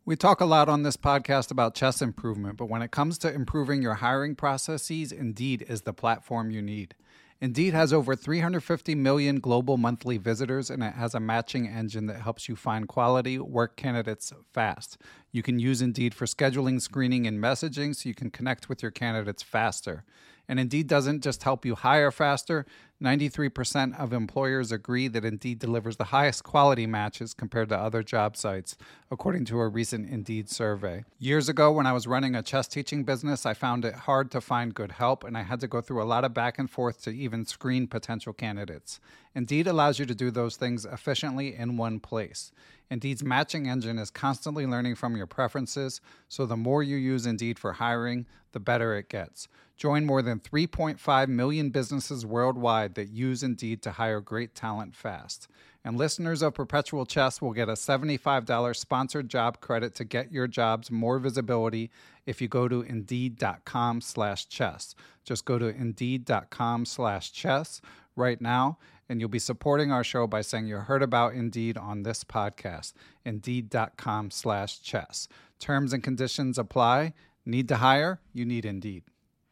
We talk a lot on this podcast about chess improvement, but when it comes to improving your hiring processes, Indeed is the platform you need. Indeed has over 350 million global monthly visitors, and it has a matching engine that helps you find quality work candidates fast. You can use Indeed for scheduling, screening, and messaging so you can connect with your candidates faster. And Indeed doesn't just help you hire faster. 93% of employers agree that Indeed delivers the highest quality matches compared to other job sites, according to a recent Indeed survey. Years ago, when I was running a chess teaching business, I found it hard to find good help, and I had to go through a lot of back and forth to even screen potential candidates. Indeed allows you to do those things efficiently in one place. Indeed's matching engine is constantly learning from your preferences, so the more you use Indeed for hiring, the better it gets. Join more than 3.5 million businesses worldwide that use Indeed to hire great talent fast. And listeners of Perpetual Chess will get a $75 sponsored job credit to get your jobs more visibility if you go to Indeed.com/chess. Just go to Indeed.com/chess right now, and you'll be supporting our show by saying you heard about Indeed on this podcast. Indeed.com/chess. Terms and conditions apply. Need to hire? You need Indeed.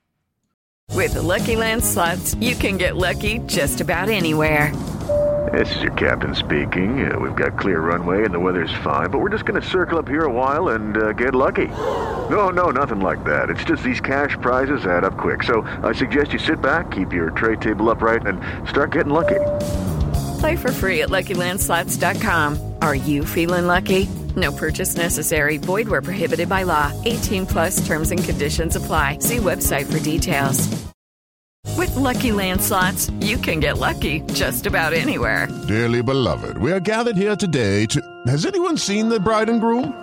With the Lucky Land Slots, you can get lucky just about anywhere. This is your captain speaking. We've got clear runway and the weather's fine, but we're just going to circle up here a while and get lucky. No, nothing like that. It's just these cash prizes add up quick. So I suggest you sit back, keep your tray table upright, and start getting lucky. Play for free at LuckyLandSlots.com. Are you feeling lucky? No purchase necessary. Void where prohibited by law. 18 plus terms and conditions apply. See website for details. With Lucky Land Slots, you can get lucky just about anywhere. Dearly beloved, we are gathered here today to... Has anyone seen the bride and groom?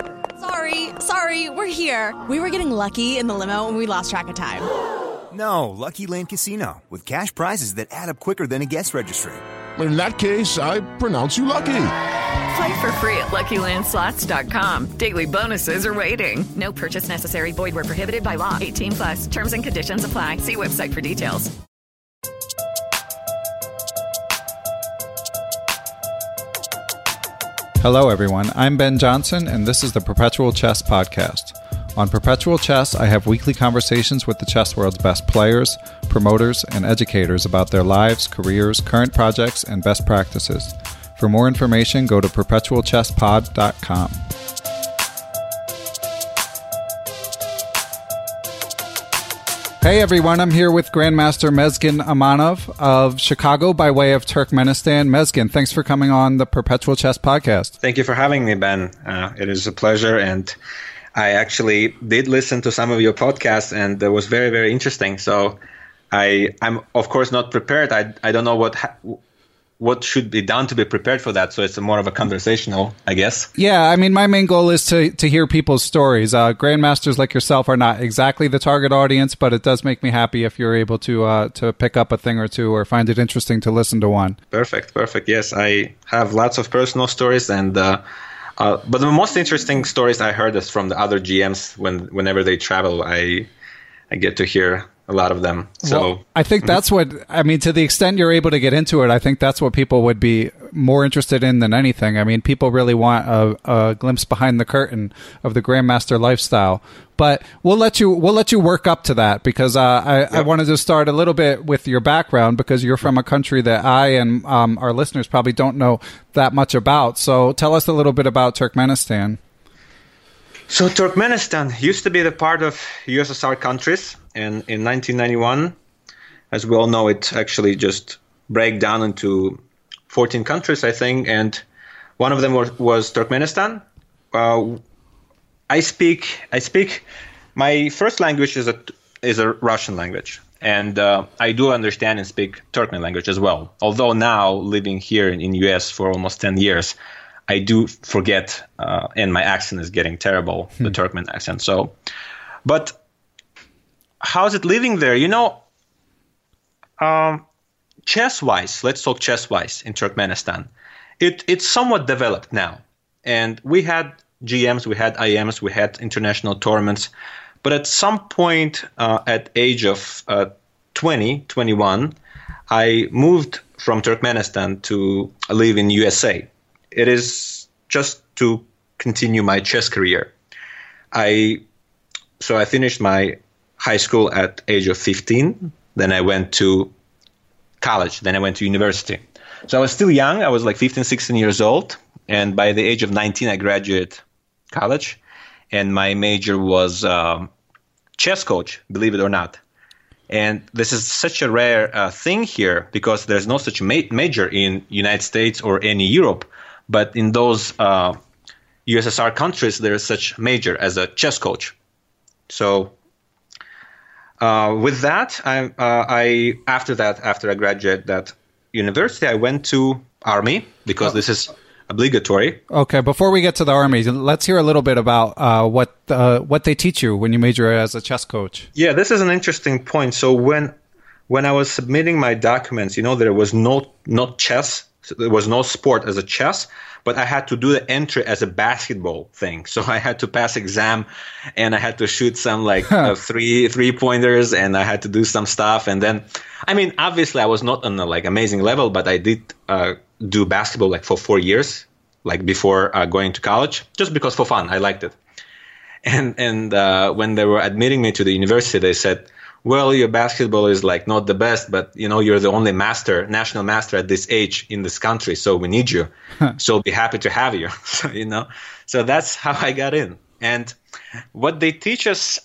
Sorry, we're here. We were getting lucky in the limo and we lost track of time. No, Lucky Land Casino, with cash prizes that add up quicker than a guest registry. In that case, I pronounce you lucky. Play for free at LuckyLandSlots.com. Daily bonuses are waiting. No purchase necessary. Void where prohibited by law. 18 plus. Terms and conditions apply. See website for details. Hello, everyone. I'm Ben Johnson, and this is the Perpetual Chess Podcast. On Perpetual Chess, I have weekly conversations with the chess world's best players, promoters, and educators about their lives, careers, current projects, and best practices. For more information, go to perpetualchesspod.com. Hey everyone, I'm here with Grandmaster Mezgin Amanov of Chicago by way of Turkmenistan. Mezgin, thanks for coming on the Perpetual Chess Podcast. Thank you for having me, Ben. It is a pleasure, and I actually did listen to some of your podcasts, and it was very, very interesting. So I'm of course not prepared. I don't know what should be done to be prepared for that. So it's more of a conversational, I guess. Yeah, I mean, my main goal is to hear people's stories. Grandmasters like yourself are not exactly the target audience, but it does make me happy if you're able to pick up a thing or two or find it interesting to listen to one. Perfect. Yes, I have lots of personal stories, and but the most interesting stories I heard is from the other GMs. Whenever they travel, I get to hear a lot of them. So well, I think that's what, I mean, to the extent you're able to get into it, I think that's what people would be more interested in than anything. I mean, people really want a glimpse behind the curtain of the Grandmaster lifestyle. But we'll let you work up to that, because I wanted to start a little bit with your background, because you're from a country that I and our listeners probably don't know that much about. So tell us a little bit about Turkmenistan. So Turkmenistan used to be the part of USSR countries, and in 1991, as we all know, it actually just broke down into 14 countries, I think, and one of them was Turkmenistan. I speak. My first language is a Russian language, and I do understand and speak Turkmen language as well. Although now living here in US for almost 10 years, I do forget, and my accent is getting terrible, the Turkmen accent. So, but how's it living there? You know, chess-wise, let's talk chess-wise in Turkmenistan. It's somewhat developed now. And we had GMs, we had IMs, we had international tournaments. But at some point at age of 21, I moved from Turkmenistan to live in USA. It is just to continue my chess career. I finished my high school at age of 15. Then I went to college. Then I went to university. So I was still young. I was like 15, 16 years old. And by the age of 19, I graduated college. And my major was chess coach, believe it or not. And this is such a rare thing here because there's no such major in United States or any Europe. But in those USSR countries, there is such major as a chess coach. So with that, after I graduated that university, I went to Army because this is obligatory. Okay, before we get to the Army, let's hear a little bit about what they teach you when you major as a chess coach. Yeah, this is an interesting point. So when I was submitting my documents, there was no chess. There was no sport as a chess, but I had to do the entry as a basketball thing. So I had to pass exam, and I had to shoot some three pointers, and I had to do some stuff. And then, obviously I was not on a amazing level, but I did do basketball for 4 years, before going to college, just because for fun. I liked it. And when they were admitting me to the university, they said, well, your basketball is not the best, but you're the only national master at this age in this country, so we need you. So we'll be happy to have you. So that's how I got in. And what they teach us,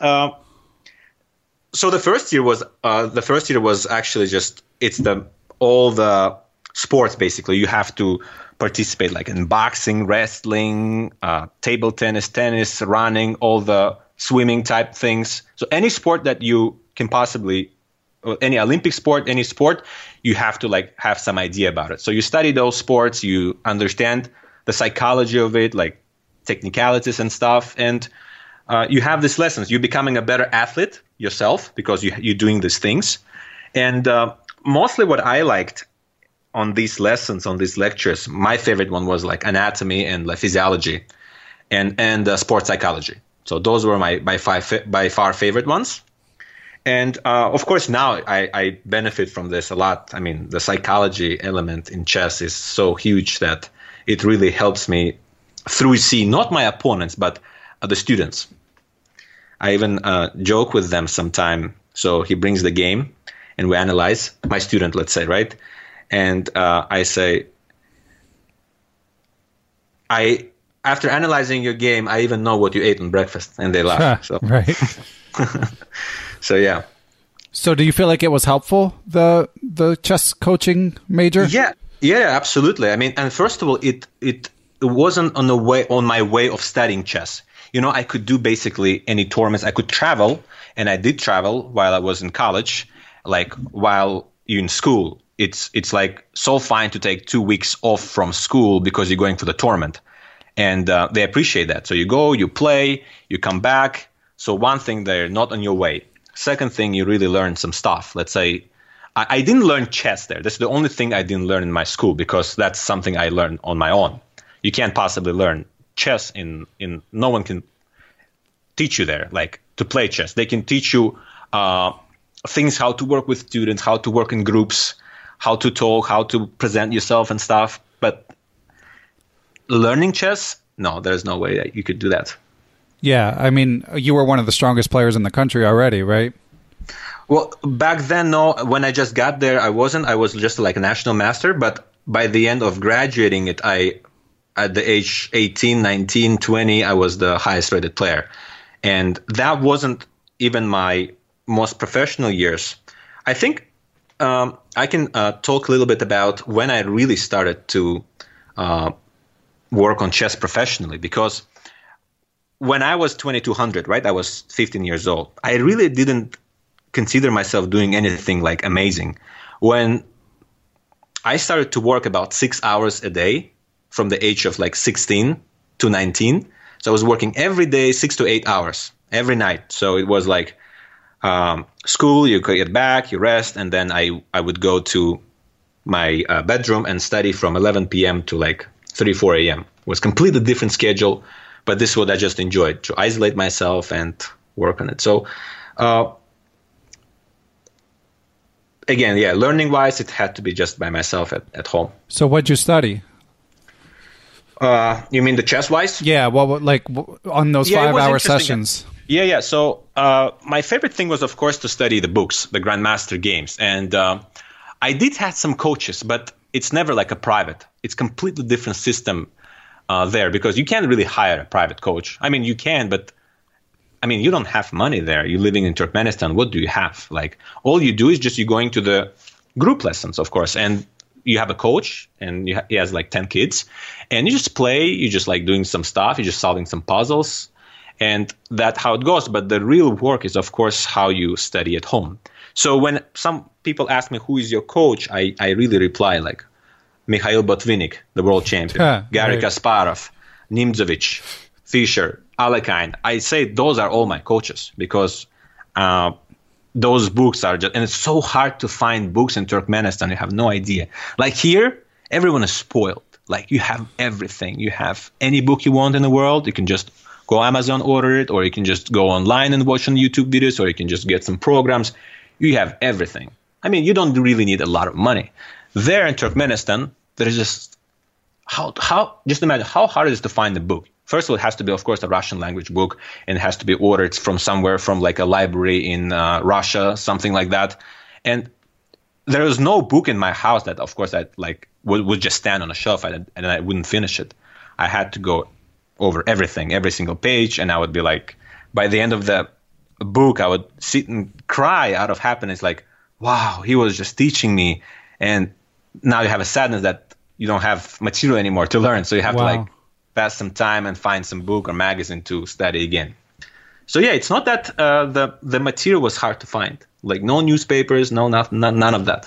so the first year was actually just all the sports basically. You have to participate in boxing, wrestling, table tennis, running, all the swimming type things. So any sport that you can possibly, any Olympic sport, any sport, you have to have some idea about it. So you study those sports, you understand the psychology of it, technicalities and stuff, and you have these lessons. You're becoming a better athlete yourself because you're doing these things. And mostly what I liked on these lessons, on these lectures, my favorite one was anatomy and physiology and sports psychology. So those were my by far favorite ones. And of course, now I benefit from this a lot. The psychology element in chess is so huge that it really helps me through see not my opponents, but the students. I even joke with them sometime. So he brings the game and we analyze, my student, let's say, right? And I say, after analyzing your game, I even know what you ate on breakfast. And they laugh. So. Right. So, yeah. So do you feel like it was helpful, the chess coaching major? Yeah, absolutely. And first of all, it wasn't on my way of studying chess. I could do basically any tournaments. I could travel, and I did travel while I was in college, while you're in school. It's so fine to take 2 weeks off from school because you're going for the tournament. And they appreciate that. So you go, you play, you come back. So one thing, they're not on your way. Second thing, you really learn some stuff. Let's say I didn't learn chess there. That's the only thing I didn't learn in my school because that's something I learned on my own. You can't possibly learn chess in no one can teach you there, to play chess. They can teach you things, how to work with students, how to work in groups, how to talk, how to present yourself and stuff. But learning chess, no, there's no way that you could do that. Yeah, you were one of the strongest players in the country already, right? Well, back then, no. When I just got there, I wasn't. I was just a national master. But by the end of graduating it, at the age 18, 19, 20, I was the highest rated player. And that wasn't even my most professional years. I think I can talk a little bit about when I really started to work on chess professionally, because when I was 2200, right, I was 15 years old. I really didn't consider myself doing anything amazing. When I started to work about 6 hours a day from the age of 16 to 19. So I was working every day, 6 to 8 hours every night. So it was school, you get back, you rest, and then I would go to my bedroom and study from 11 p.m. to 3, 4 a.m. It was completely different schedule, but this is what I just enjoyed, to isolate myself and work on it. So again, learning-wise, it had to be just by myself at home. So what'd you study? You mean the chess-wise? Yeah, well, like on those 5-hour sessions. Yeah. So my favorite thing was, of course, to study the books, the Grandmaster games. And I did have some coaches, but it's never like a private. It's completely different system there, because you can't really hire a private coach. I mean, you can, but I mean, you don't have money there. You're living in Turkmenistan. What do you have? Like, all you do is just you're going to the group lessons, of course, and you have a coach, and he has like 10 kids, and you just play. You're just like doing some stuff. You're just solving some puzzles, and that's how it goes. But the real work is, of course, how you study at home. So when some people ask me, who is your coach, I really reply like Mikhail Botvinnik, the world champion, Garry Kasparov, Nimzovich, Fischer, Alekhine. I say those are all my coaches, because those books are just, and it's so hard to find books in Turkmenistan. You have no idea. Like here, everyone is spoiled. Like you have everything. You have any book you want in the world. You can just go Amazon, order it, or you can just go online and watch on YouTube videos, or you can just get some programs. You have everything. I mean, you don't really need a lot of money. There in Turkmenistan, there is just just imagine how hard it is to find a book. First of all, it has to be, of course, a Russian language book, and it has to be ordered from somewhere, from like a library in Russia, something like that. And there was no book in my house that, of course, I like would just stand on a shelf and I wouldn't finish it. I had to go over everything, every single page, and I would be like, by the end of the book, I would sit and cry out of happiness, like, wow, he was just teaching me. And now you have a sadness that you don't have material anymore to learn, so you have to like pass some time and find some book or magazine to study again. So yeah, it's not that the material was hard to find. Like no newspapers, none of that.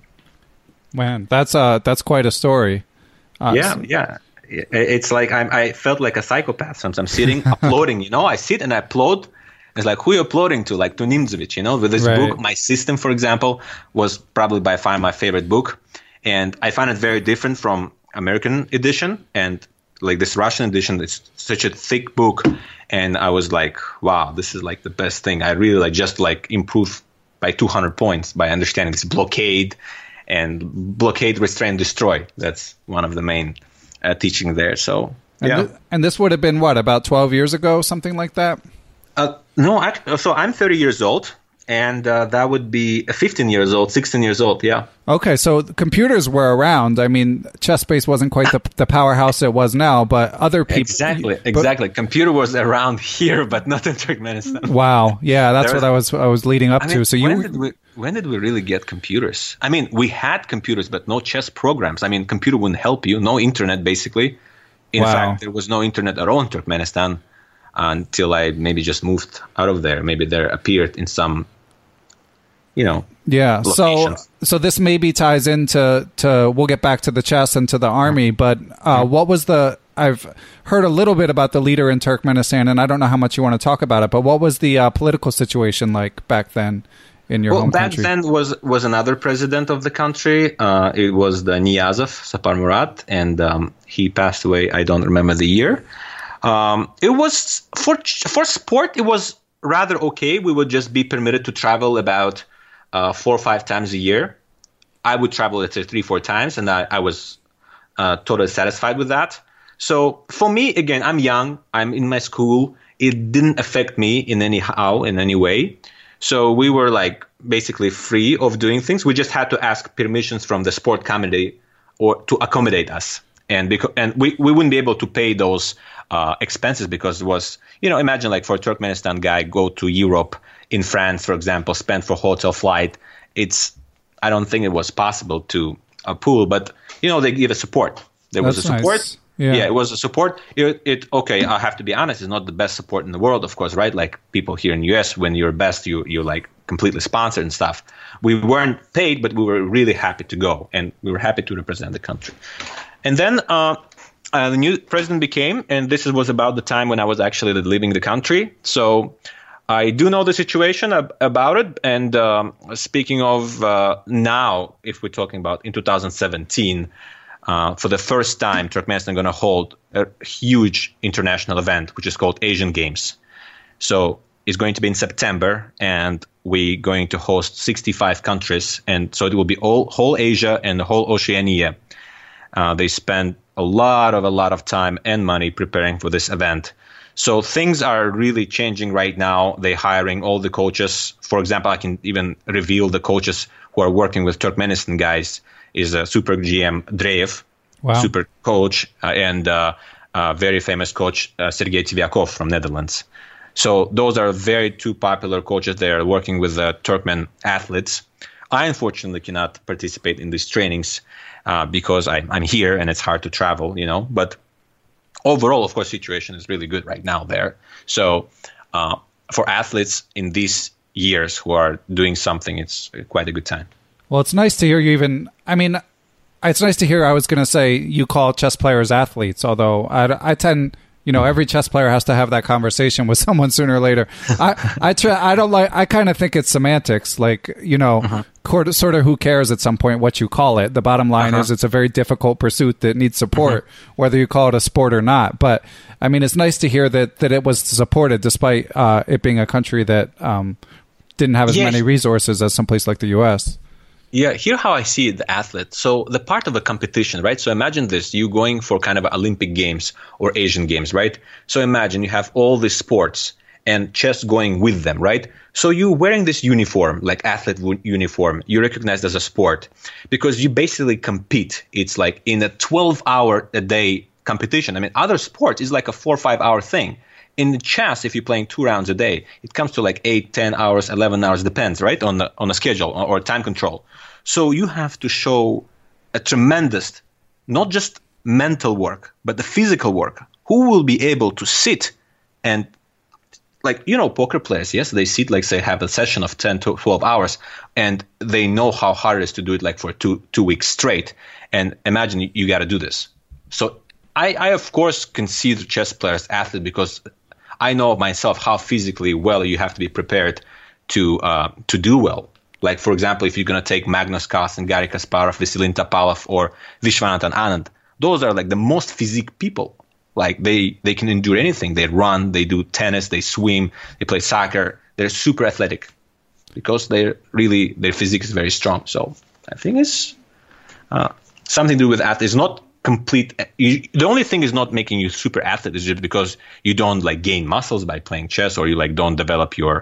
Man, that's quite a story. Yeah. It's like I felt like a psychopath. Sometimes I'm sitting uploading. I sit and I upload. It's like, who are you uploading to? Like to Nimzovich, with this book. My System, for example, was probably by far my favorite book, and I find it very different from American edition, and like this Russian edition. It's such a thick book, and I was like, wow, this is like the best thing. I really just improve by 200 points by understanding this blockade, restrain, destroy. That's one of the main teaching there. So and this would have been what, about 12 years ago, something like that? No, so I'm 30 years old, and that would be 15 years old, 16 years old, yeah. Okay, so computers were around. I mean, ChessBase wasn't quite the powerhouse it was now, but other people... Exactly. Computer was around here, but not in Turkmenistan. Wow, yeah, that's what I was leading up to. So when did we really get computers? I mean, we had computers, but no chess programs. I mean, computer wouldn't help you, no internet, basically. In fact, there was no internet at all in Turkmenistan until I maybe just moved out of there. Maybe there appeared in some, locations. So this maybe ties into we'll get back to the chess and to the army, but what was I've heard a little bit about the leader in Turkmenistan, and I don't know how much you want to talk about it, but what was the political situation like back then in your home country? Back then was another president of the country. It was the Niyazov, Sapar Murat, and he passed away. I don't remember the year. It was for sport. It was rather okay. We would just be permitted to travel about 4 or 5 times a year. I would travel, let's say, 3-4 times, and I was totally satisfied with that. So for me, again, I'm young. I'm in my school. It didn't affect me in any way. So we were like basically free of doing things. We just had to ask permissions from the sport committee or to accommodate us. And we wouldn't be able to pay those expenses because it was, imagine like for a Turkmenistan guy, go to Europe, in France, for example, spend for hotel flight. I don't think it was possible to pool, but, they give us support. There was a support. Nice. Yeah, it was a support. Okay, I have to be honest, it's not the best support in the world, of course, right? Like people here in the US, when you're best, you're like completely sponsored and stuff. We weren't paid, but we were really happy to go, and we were happy to represent the country. And then the new president became, and this was about the time when I was actually leaving the country. So I do know the situation about it. And speaking of now, if we're talking about in 2017, for the first time, Turkmenistan is going to hold a huge international event, which is called Asian Games. So it's going to be in September, and we're going to host 65 countries. And so it will be whole Asia and the whole Oceania. They spend a lot of time and money preparing for this event. So things are really changing right now. They're hiring all the coaches. For example, I can even reveal the coaches who are working with Turkmenistan guys is Super GM Dreyev, super coach, and very famous coach Sergei Tivyakov from Netherlands. So those are very two popular coaches. They are working with Turkmen athletes. I unfortunately cannot participate in these trainings because I'm here and it's hard to travel, But overall, of course, situation is really good right now there. So for athletes in these years who are doing something, it's quite a good time. Well, it's nice to hear you it's nice to hear, I was going to say, you call chess players athletes, although I tend, every chess player has to have that conversation with someone sooner or later. I kind of think it's semantics, like, sort of who cares at some point what you call it. The bottom line is it's a very difficult pursuit that needs support, whether you call it a sport or not. But, I mean, it's nice to hear that it was supported despite it being a country that didn't have as many resources as someplace like the U.S. Yeah, here how I see the athlete. So the part of a competition, right? So imagine this, you going for kind of Olympic Games or Asian Games, right? So imagine you have all these sports and chess going with them, right? So you wearing this uniform, like athlete uniform, you're recognized as a sport because you basically compete. It's like in a 12-hour-a-day competition. I mean, other sports is like a 4 or 5 hour thing. In chess, if you're playing 2 rounds a day, it comes to like 8, 10 hours, 11 hours, depends, right, on the schedule or time control. So you have to show a tremendous, not just mental work, but the physical work. Who will be able to sit and, like, poker players, yes, they sit, like, say, have a session of 10 to 12 hours, and they know how hard it is to do it, like, for two weeks straight. And imagine you got to do this. So I, of course, consider chess players athletes because I know myself how physically well you have to be prepared to do well. Like, for example, if you're going to take Magnus Carlsen, Garry Kasparov, Veselin Topalov, or Vishwanathan Anand, those are like the most physique people. Like they can endure anything. They run, they do tennis, they swim, they play soccer. They're super athletic because their physique is very strong. So I think it's something to do with athletes. It's not complete. The only thing is not making you super athlete is just because you don't like gain muscles by playing chess or you like don't develop your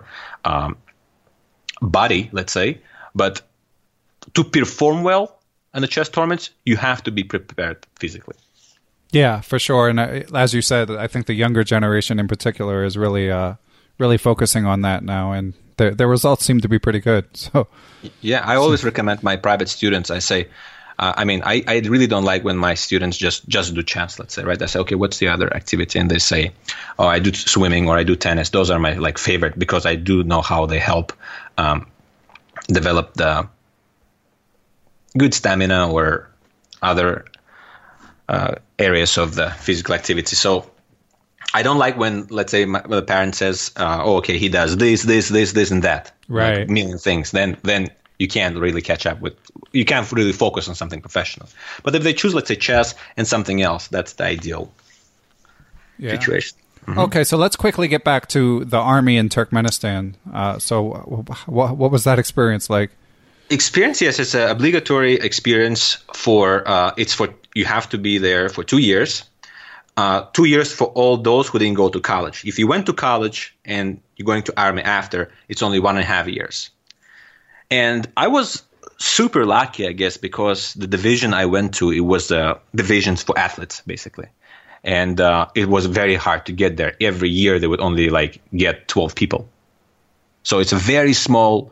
body, let's say. But to perform well in the chess tournaments, you have to be prepared physically. Yeah, for sure. And as you said, I think the younger generation in particular is really focusing on that now, and their results seem to be pretty good. So yeah, I always recommend my private students. I say, I really don't like when my students just do chess, let's say, right? I say, okay, what's the other activity? And they say, oh, I do swimming or I do tennis. Those are my like favorite because I do know how they help develop the good stamina or other areas of the physical activity. So I don't like when, let's say, the parent says, oh, okay, he does this, and that. Right. Like a million things. Then you can't really catch up with, you can't really focus on something professional. But if they choose, let's say, chess and something else, that's the ideal situation. Mm-hmm. Okay, so let's quickly get back to the army in Turkmenistan. So what was that experience like? Experience, yes, it's an obligatory experience you have to be there for 2 years. 2 years for all those who didn't go to college. If you went to college and you're going to army after, it's only 1.5 years. And I was super lucky, I guess, because the division I went to, it was the divisions for athletes, basically. And it was very hard to get there. Every year they would only get 12 people. So it's a very small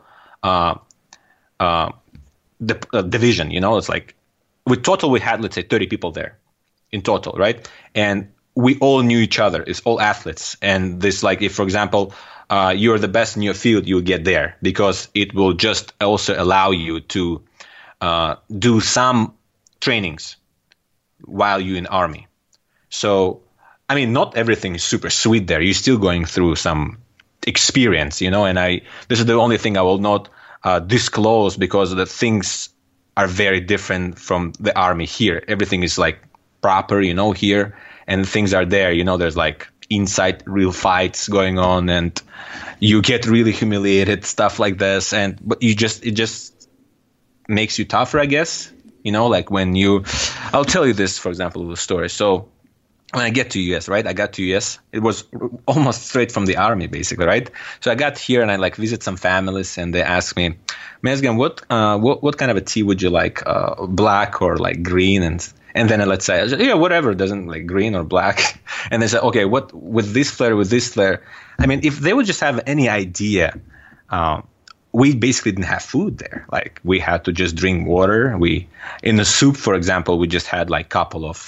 division, it's like, with total we had, let's say, 30 people there in total, right? And we all knew each other. It's all athletes. And this, like, if, for example, you're the best in your field, you'll get there because it will just also allow you to do some trainings while you're in army. So, I mean, not everything is super sweet there. You're still going through some experience, and this is the only thing I will not disclose because the things are very different from the army here. Everything is like proper, here, and things are there. There's like inside real fights going on, and you get really humiliated, stuff like this. But it just makes you tougher, I guess. You know, like I'll tell you this, for example, the story. So when I get to US, right? I got to US. It was almost straight from the army, basically, right? So I got here and I like visit some families, and they ask me, Mezgen, what kind of a tea would you like? Black or like green? And then let's say, yeah, whatever, doesn't like green or black. And they say, okay, what with this flair? I mean, if they would just have any idea, we basically didn't have food there. Like we had to just drink water. In the soup, for example, we just had like a couple of,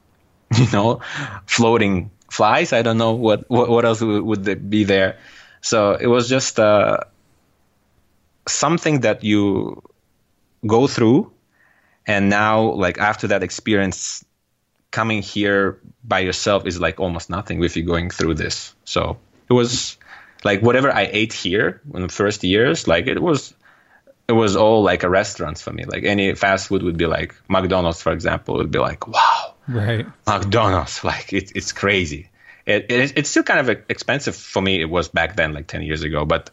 floating flies. I don't know what else would be there. So it was just something that you go through. And now, like after that experience, coming here by yourself is like almost nothing if you're going through this. So it was like whatever I ate here in the first years, like it was all like a restaurant for me. Like any fast food would be like McDonald's, for example, would be like, wow, right, McDonald's, like it's crazy. It's still kind of expensive for me. It was back then, like 10 years ago, but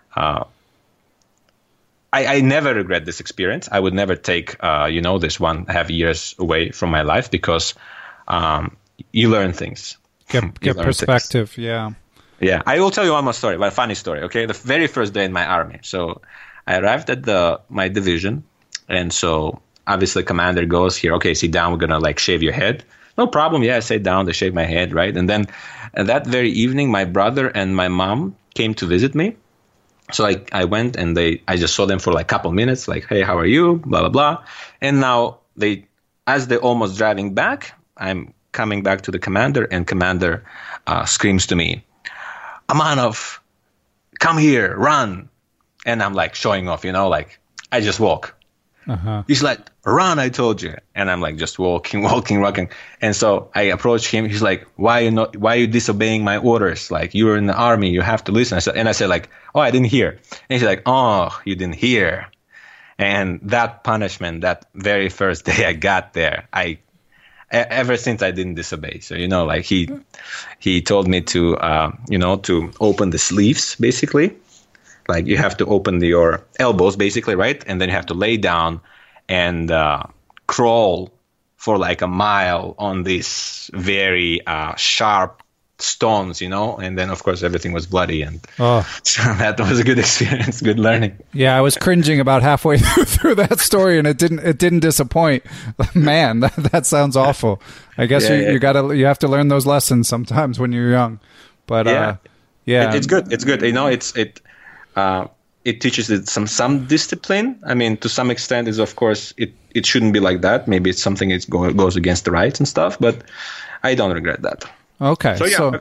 I never regret this experience. I would never take, this 1.5 years away from my life because you learn things. Get perspective, yeah. Yeah, I will tell you one more story, but a funny story, okay? The very first day in my army. So I arrived at my division, and so obviously commander goes here, okay, sit down, we're going to like shave your head. No problem, yeah, I sat down, they shaved my head, right? And then that very evening, my brother and my mom came to visit me. So I went and I just saw them for like a couple minutes, like, hey, how are you? Blah, blah, blah. And now as they're almost driving back, I'm coming back to the commander, and commander screams to me, Amanov, come here, run. And I'm like showing off, like I just walk. Uh-huh. He's like, run, I told you. And I'm like just walking. And so I approach him. He's like, why are you disobeying my orders? Like, you're in the army, you have to listen. I said like, oh, I didn't hear. And he's like, oh, you didn't hear. And that punishment, that very first day I got there, ever since I didn't disobey. So, like he told me to, to open the sleeves, basically. Like you have to open your elbows, basically, right? And then you have to lay down and crawl for like a mile on these very sharp stones, And then, of course, everything was bloody. And so that was a good experience, good learning. Yeah, I was cringing about halfway through that story, and it didn't disappoint. Man, that sounds awful. I guess you have to learn those lessons sometimes when you're young. But it's good. It's good. It teaches it some discipline. I mean, to some extent, is of course it shouldn't be like that. Maybe it's something that goes against the rights and stuff. But I don't regret that. Okay,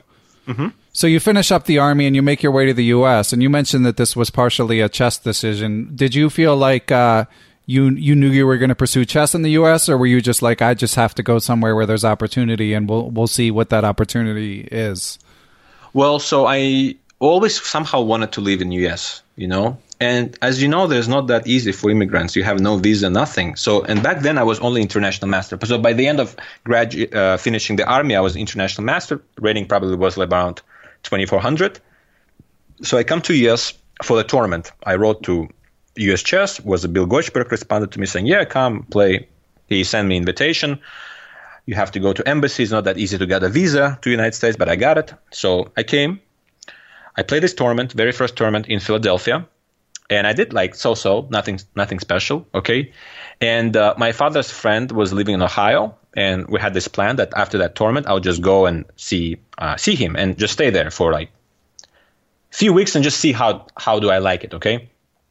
so you finish up the army and you make your way to the U.S. And you mentioned that this was partially a chess decision. Did you feel like you knew you were going to pursue chess in the U.S., or were you just like, I just have to go somewhere where there's opportunity, and we'll see what that opportunity is? Well, so I always somehow wanted to live in U.S., And as you know, there's not that easy for immigrants. You have no visa, nothing. So, and back then I was only international master. So by the end of finishing the army, I was international master. Rating probably was around 2,400. So I come to US for the tournament. I wrote to US Chess. Was Bill Gochberg responded to me saying, yeah, come play. He sent me invitation. You have to go to embassy. It's not that easy to get a visa to United States, but I got it. So I came. I played this tournament, very first tournament in Philadelphia. And I did like so-so, nothing special, okay? And my father's friend was living in Ohio, and we had this plan that after that tournament, I would just go and see him and just stay there for like a few weeks and just see how do I like it, okay?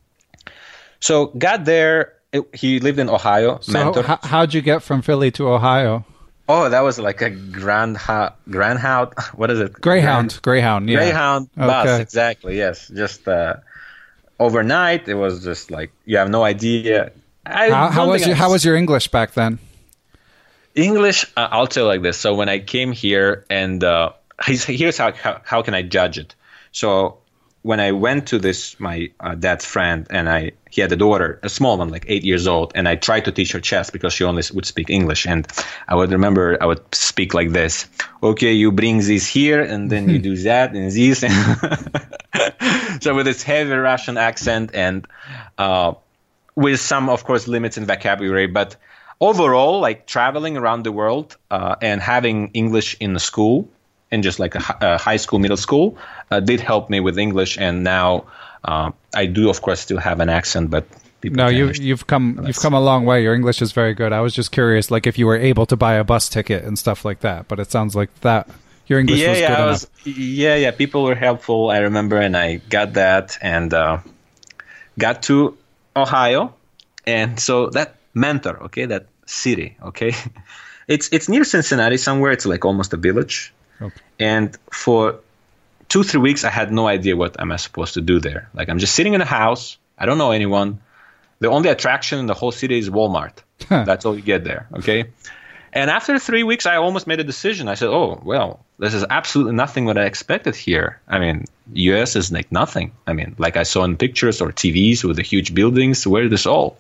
So got there. He lived in Ohio. So how'd you get from Philly to Ohio? Oh, that was like a Greyhound. What is it? Greyhound. Yeah. Greyhound bus, exactly. Yes, just overnight. It was just like you have no idea. How was your English back then? English, I'll tell you like this. So when I came here, and here's how can I judge it. So when I went to my dad's friend, and he had a daughter, a small one, like 8 years old, and I tried to teach her chess because she only would speak English. And I would speak like this. Okay, you bring this here, and then you do that, and this. So with this heavy Russian accent, and with some, of course, limits in vocabulary. But overall, like traveling around the world and having English in the school, and just like a high school, middle school, did help me with English. And now I do, of course, still have an accent, but no, you've come a long way. Your English is very good. I was just curious, like if you were able to buy a bus ticket and stuff like that. But it sounds like that your English was good enough. Yeah. People were helpful. I remember, and I got that, and got to Ohio, and so that Mentor, okay, that city, okay, it's near Cincinnati somewhere. It's like almost a village, okay. And for 2-3 weeks, I had no idea what am I supposed to do there. Like I'm just sitting in a house. I don't know anyone. The only attraction in the whole city is Walmart. That's all you get there, okay? And after 3 weeks, I almost made a decision. I said, oh, well, this is absolutely nothing what I expected here. I mean, U.S. is like nothing. I mean, like I saw in pictures or TVs with the huge buildings. Where is this all?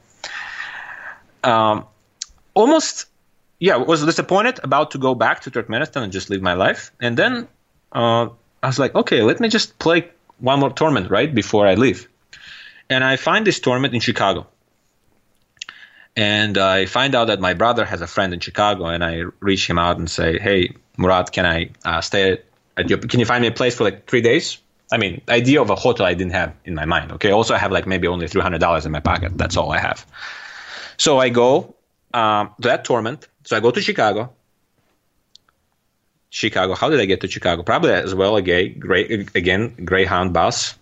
I was disappointed, about to go back to Turkmenistan and just live my life. And then I was like, okay, let me just play one more tournament, right, before I leave. And I find this tournament in Chicago. And I find out that my brother has a friend in Chicago, and I reach him out and say, hey, Murat, can I stay at your, can you find me a place for like 3 days? I mean, the idea of a hotel I didn't have in my mind, okay? Also, I have like maybe only $300 in my pocket. That's all I have. So I go to that tournament. So I go to Chicago. How did I get to Chicago? Probably as well a Greyhound bus.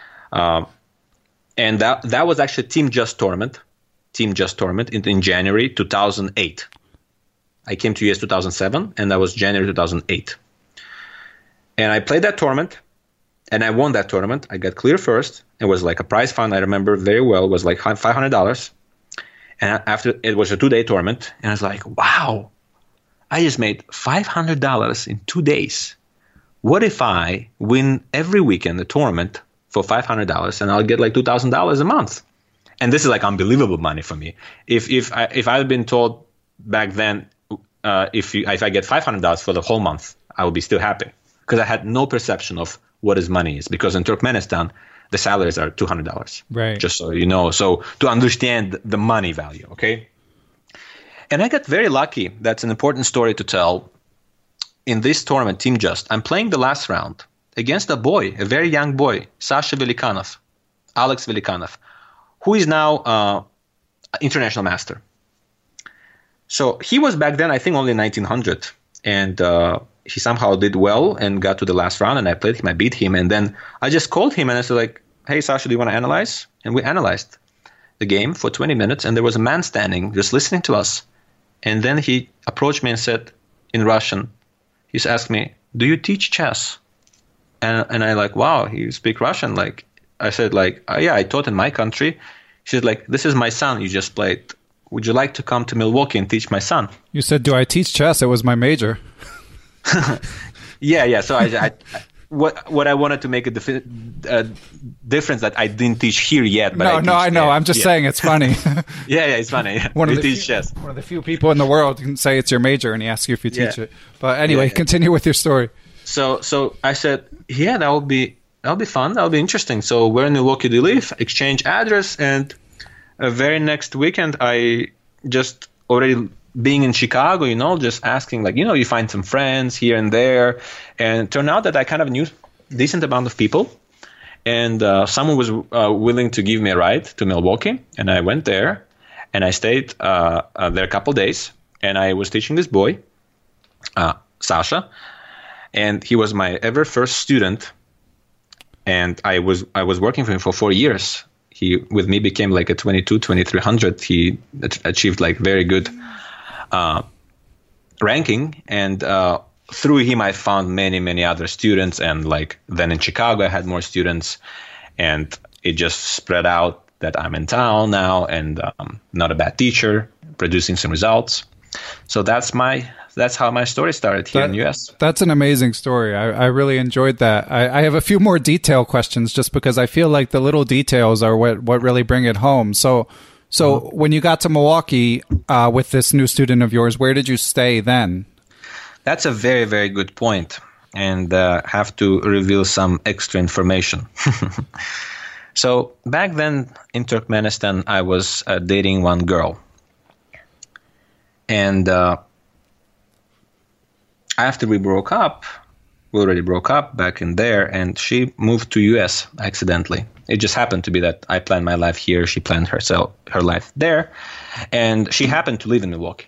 And that was actually Team Just tournament in January 2008. I came to US 2007, and that was January 2008. And I played that tournament, and I won that tournament. I got clear first. It was like a prize fund, I remember very well. It was like $500. And after, it was a 2-day tournament, and I was like, wow, I just made $500 in 2 days. What if I win every weekend the tournament for $500, and I'll get like $2,000 a month? And this is like unbelievable money for me. If I had been told back then, if I get $500 for the whole month, I would be still happy, because I had no perception of what is money is. Because in Turkmenistan, the salaries are $200, right? Just so you know. So to understand the money value, okay. And I got very lucky. That's an important story to tell. In this tournament, Team Just, I'm playing the last round against a very young boy, Alex Velikanov, who is now international master. So he was back then, I think, only 1900, and he somehow did well and got to the last round, and I played him, I beat him, and then I just called him and I said like, hey, Sasha, do you want to analyze? And we analyzed the game for 20 minutes, and there was a man standing just listening to us. And then he approached me and said in Russian, he's asked me, do you teach chess? And I like, wow, you speak Russian? Like, I said like, yeah, I taught in my country. She said like, this is my son you just played. Would you like to come to Milwaukee and teach my son? You said, do I teach chess? It was my major. Yeah. So I what I wanted to make a difference that I didn't teach here yet. But no, I know. I'm just saying it's funny. Yeah, it's funny. One of the few people in the world who can say it's your major, and he asks you if you teach it. But anyway, continue with your story. So I said, yeah, that'll be fun. That'll be interesting. So where in Milwaukee do you live? Exchange address, and very next weekend, I just already being in Chicago, just asking like, you find some friends here and there, and it turned out that I kind of knew decent amount of people, and someone was willing to give me a ride to Milwaukee, and I went there, and I stayed there a couple days, and I was teaching this boy, Sasha, and he was my ever first student, and I was working for him for 4 years. He with me became like a 2300. He achieved like very good ranking, and through him I found many other students, and like then in Chicago I had more students, and it just spread out that I'm in town now, and not a bad teacher, producing some results. So that's how my story started here in the US. That's an amazing story. I really enjoyed that. I have a few more detail questions, just because I feel like the little details are what really bring it home. So when you got to Milwaukee with this new student of yours, where did you stay then? That's a very, very good point, and have to reveal some extra information. So back then in Turkmenistan, I was dating one girl. And after we already broke up back in there, and she moved to US accidentally. It just happened to be that I planned my life here, she planned her life there, and she happened to live in Milwaukee,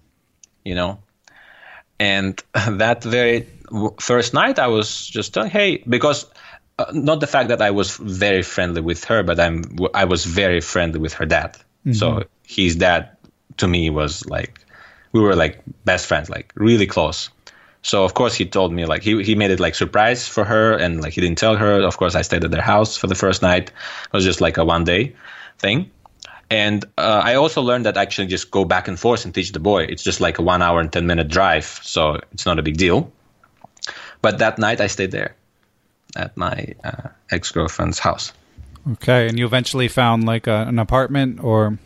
And that very first night, I was just telling, hey, because not the fact that I was very friendly with her, but I was very friendly with her dad. Mm-hmm. So his dad to me was like, we were like best friends, like really close. So of course he told me, like he made it like surprise for her, and like he didn't tell her. Of course I stayed at their house for the first night. It was just like a 1-day thing. And I also learned that actually just go back and forth and teach the boy. It's just like a 1 hour and 10-minute drive, so it's not a big deal. But that night I stayed there at my ex-girlfriend's house. Okay, and you eventually found like an apartment or?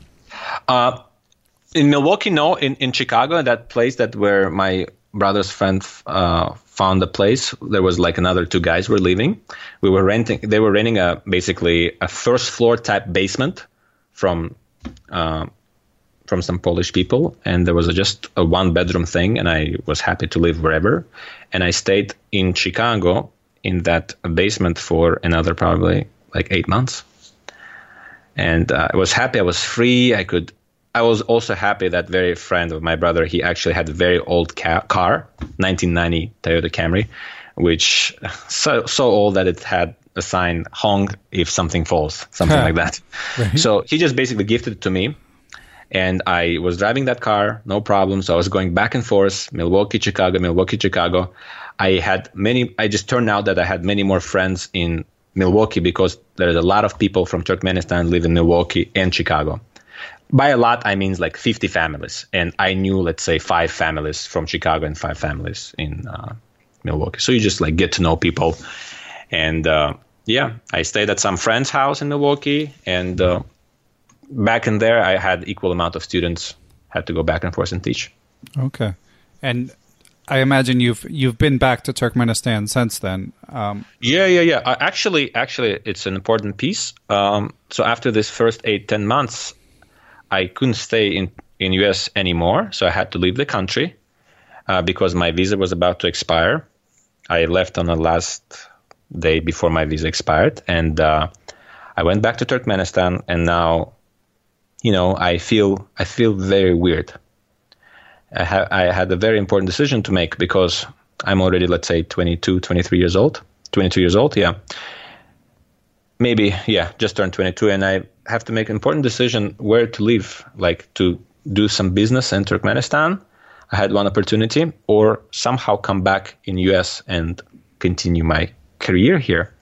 In Milwaukee, no. In Chicago, that place where my brother's friend found a place, there was like another 2 guys were living. They were renting basically a first floor type basement from some Polish people, and there was just a 1-bedroom thing, and I was happy to live wherever. And I stayed in Chicago in that basement for another probably like 8 months. And I was happy. I was free. I was also happy that very friend of my brother, he actually had a very old car, 1990 Toyota Camry, which so old that it had a sign, honk if something falls, something like that. Right. So he just basically gifted it to me. And I was driving that car, no problem. So I was going back and forth, Milwaukee, Chicago. I just turned out that I had many more friends in Milwaukee because there's a lot of people from Turkmenistan live in Milwaukee and Chicago. By a lot, I mean like 50 families. And I knew, let's say, 5 families from Chicago and 5 families in Milwaukee. So you just like get to know people. And I stayed at some friend's house in Milwaukee. And back in there, I had equal amount of students, had to go back and forth and teach. Okay. And I imagine you've been back to Turkmenistan since then. Yeah. Actually, it's an important piece. So after this first 8-10 months, I couldn't stay in US anymore, so I had to leave the country because my visa was about to expire. I left on the last day before my visa expired, and I went back to Turkmenistan, and now, I feel very weird. I had a very important decision to make because I'm already, let's say, 22 years old, yeah. Maybe, just turned 22, and I have to make an important decision where to live, like to do some business in Turkmenistan. I had one opportunity, or somehow come back in US and continue my career here.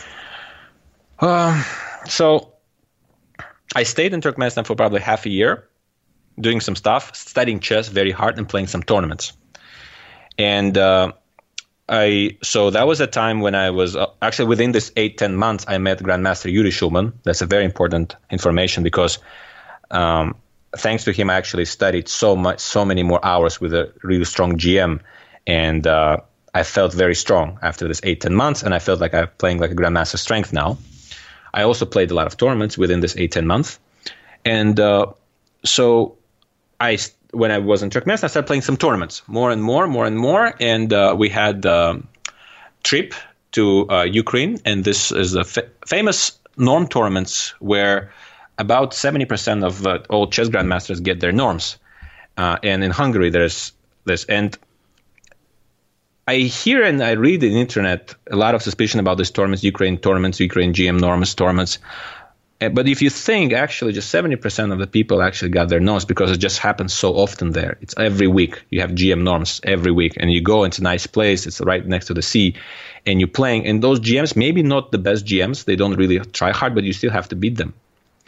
So I stayed in Turkmenistan for probably half a year, doing some stuff, studying chess very hard and playing some tournaments. And so that was a time when I was actually within this 8-10 months, I met Grandmaster Yuri Shulman. That's a very important information because thanks to him, I actually studied so many more hours with a really strong GM. And I felt very strong after this 8-10 months. And I felt like I'm playing like a Grandmaster strength now. I also played a lot of tournaments within this 8-10 months. And so when I was in Turkmenistan, I started playing some tournaments, more and more. And we had a trip to Ukraine. And this is the famous norm tournaments where about 70% of all chess grandmasters get their norms. And in Hungary, there's this. And I hear and I read in the internet a lot of suspicion about these tournaments, Ukraine GM norms tournaments. But if you think, actually, just 70% of the people actually got their norms because it just happens so often there. It's every week. You have GM norms every week. And you go into a nice place. It's right next to the sea. And you're playing. And those GMs, maybe not the best GMs. They don't really try hard, but you still have to beat them.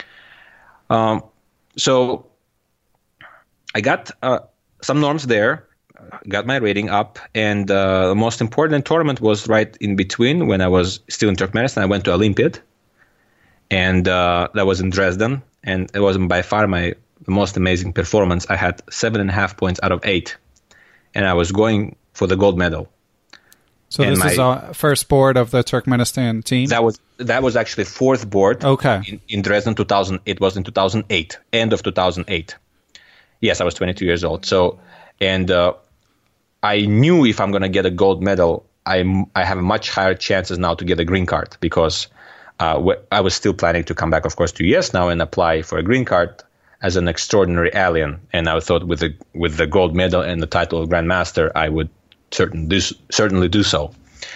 So I got some norms there. Got my rating up. And the most important tournament was right in between when I was still in Turkmenistan. I went to Olympiad. And that was in Dresden, and it was by far the most amazing performance. I had 7.5 points out of 8, and I was going for the gold medal. So and this is our first board of the Turkmenistan team? That was actually fourth board. Okay. In Dresden, it was in 2008, end of 2008. Yes, I was 22 years old. So, and I knew if I'm going to get a gold medal, I have much higher chances now to get a green card, because I was still planning to come back, of course, to US now and apply for a green card as an extraordinary alien. And I thought with the gold medal and the title of Grandmaster, I would certainly do so.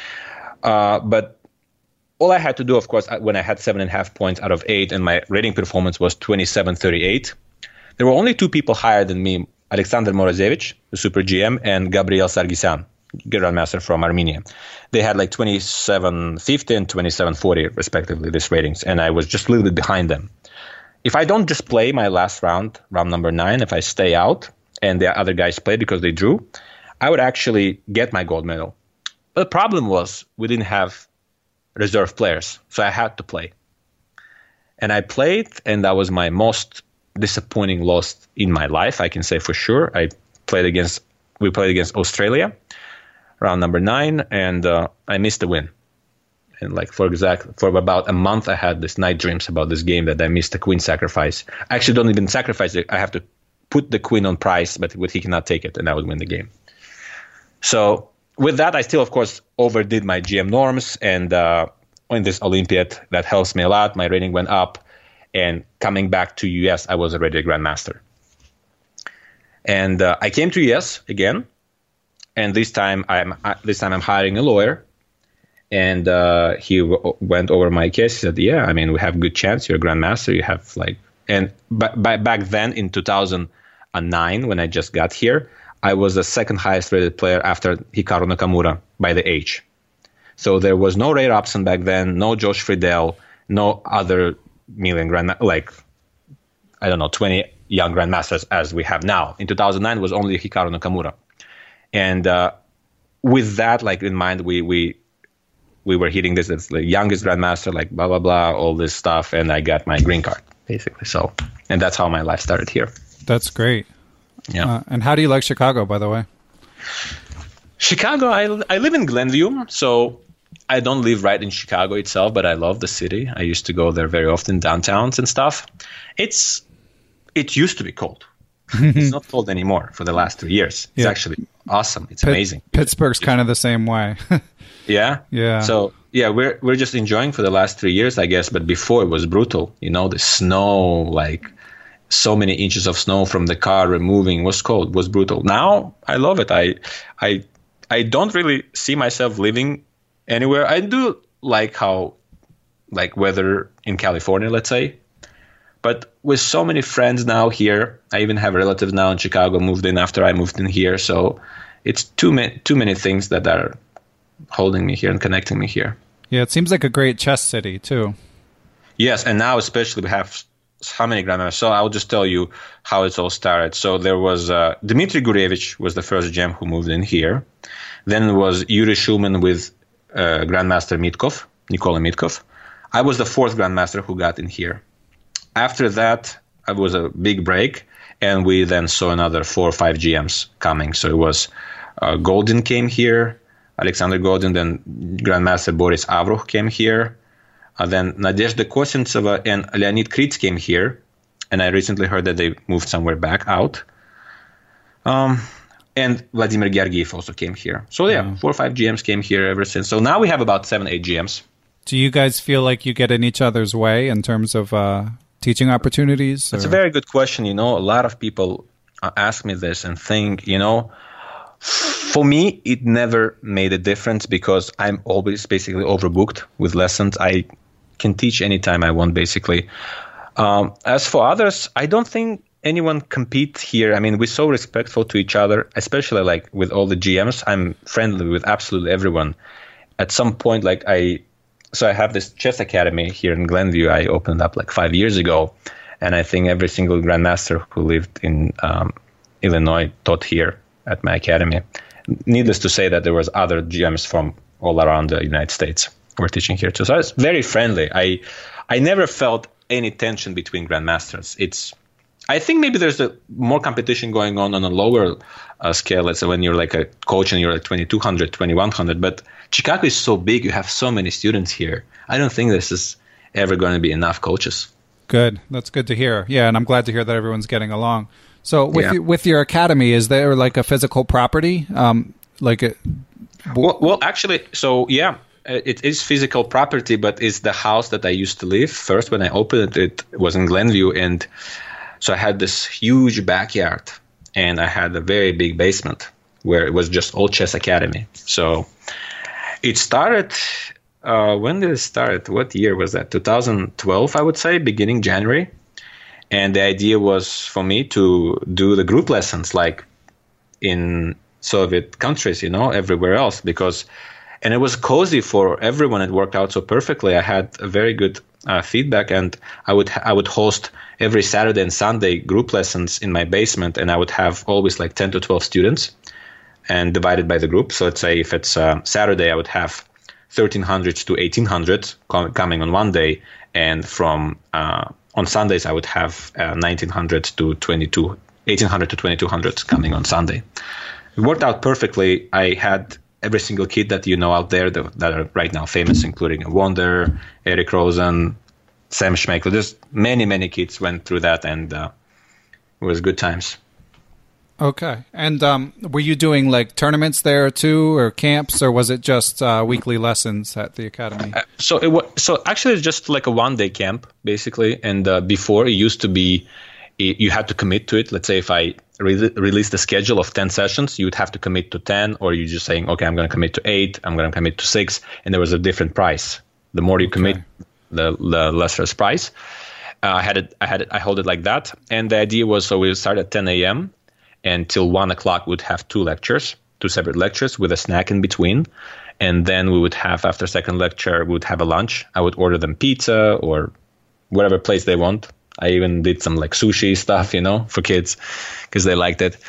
But all I had to do, of course, when I had 7.5 points out of 8 and my rating performance was 27.38, there were only two people higher than me, Alexander Morozevich, the Super GM, and Gabriel Sargsyan, Grandmaster from Armenia. They had like 27.50 and 27.40, respectively, these ratings, and I was just a little bit behind them. If I don't just play my last round number 9, if I stay out and the other guys play because they drew, I would actually get my gold medal. But the problem was we didn't have reserve players, so I had to play. And I played, and that was my most disappointing loss in my life, I can say for sure. We played against Australia, round number 9, and I missed the win. And like for about a month, I had this night dreams about this game that I missed the queen sacrifice. I actually don't even sacrifice it. I have to put the queen on price, but he cannot take it, and I would win the game. So with that, I still, of course, overdid my GM norms, and in this Olympiad, that helps me a lot. My rating went up, and coming back to US, I was already a Grandmaster. And I came to US again, and this time I'm hiring a lawyer, and he went over my case. He said, "Yeah, I mean, we have a good chance. You're a Grandmaster. You have back then in 2009 when I just got here, I was the second highest rated player after Hikaru Nakamura by the age. So there was no Ray Robson back then, no Josh Friedel, no other million 20 young Grandmasters as we have now. In 2009, it was only Hikaru Nakamura. And with that in mind, we were hitting this as the youngest Grandmaster, blah, blah, blah, all this stuff. And I got my green card, basically. So, and that's how my life started here. That's great. Yeah. And how do you like Chicago, by the way? Chicago, I live in Glenview, so I don't live right in Chicago itself, but I love the city. I used to go there very often, downtowns and stuff. It used to be cold. It's not cold anymore for the last 3 years. It's actually awesome. It's amazing. Pittsburgh's kind of the same way. Yeah? Yeah. So, yeah, we're just enjoying for the last 3 years, I guess, but before it was brutal. The snow, so many inches of snow from the car removing was cold, was brutal. Now I love it. I don't really see myself living anywhere. I do like how weather in California, let's say, but with so many friends now here, I even have relatives now in Chicago, moved in after I moved in here. So it's too many things that are holding me here and connecting me here. Yeah, it seems like a great chess city too. Yes, and now especially we have how many Grandmasters? So I'll just tell you how it's all started. So there was Dmitry Gurevich was the first GM who moved in here. Then it was Yuri Shulman with Grandmaster Mitkov, Nikola Mitkov. I was the fourth Grandmaster who got in here. After that, it was a big break, and we then saw another 4 or 5 GMs coming. So it was Goldin came here, Alexander Goldin, then Grandmaster Boris Avruch came here. Then Nadezhda Kosintseva and Leonid Kritz came here, and I recently heard that they moved somewhere back out. And Vladimir Georgiev also came here. So yeah, 4 or 5 GMs came here ever since. So now we have about 7, 8 GMs. Do you guys feel like you get in each other's way in terms of teaching opportunities? It's a very good question. A lot of people ask me this and think, for me, it never made a difference because I'm always basically overbooked with lessons. I can teach anytime I want, basically. As for others, I don't think anyone competes here. I mean, we're so respectful to each other, especially with all the GMs. I'm friendly with absolutely everyone. At some point, I have this chess academy here in Glenview. I opened up 5 years ago, and I think every single Grandmaster who lived in Illinois taught here at my academy. Needless to say that there was other GMs from all around the United States who were teaching here too. So it's very friendly. I never felt any tension between Grandmasters. I think maybe there's more competition going on a lower scale. Let's say when you're like a coach and you're like 2,200, 2,100. But Chicago is so big. You have so many students here. I don't think this is ever going to be enough coaches. Good. That's good to hear. Yeah, and I'm glad to hear that everyone's getting along. So with your academy, is there like a physical property? Well, actually, so yeah, it is physical property, but it's the house that I used to live. First, when I opened it, it was in Glenview, and so I had this huge backyard, and I had a very big basement where it was just all chess academy. So it started. When did it start? What year was that? 2012, I would say, beginning January. And the idea was for me to do the group lessons like in Soviet countries, everywhere else, and it was cozy for everyone. It worked out so perfectly. I had a very good feedback, and I would host every Saturday and Sunday group lessons in my basement, and I would have always like 10 to 12 students and divided by the group. So let's say if it's Saturday, I would have 1,300 to 1,800 coming on one day, and from on Sundays, I would have 1,800 to 2,200 coming on Sunday. It worked out perfectly. I had every single kid that you know out there that are right now famous, including Wonder, Eric Rosen, Sam Schmeichel. Just many kids went through that, and it was good times. Okay. And were you doing like tournaments there too, or camps, or was it just weekly lessons at the academy? So actually it's just like a one-day camp, basically. And before, it used to be you had to commit to it. Let's say if I release the schedule of 10 sessions, you would have to commit to 10, or you're just saying, okay, I'm going to commit to 8, I'm going to commit to 6, and there was a different price. The more you commit, the lesser price. I hold it like that. And the idea was, so we would start at 10 a.m., and till 1 o'clock we'd have two separate lectures with a snack in between. And then we would have, after second lecture, we would have a lunch. I would order them pizza or whatever place they want. I even did some like sushi stuff, for kids because they liked it.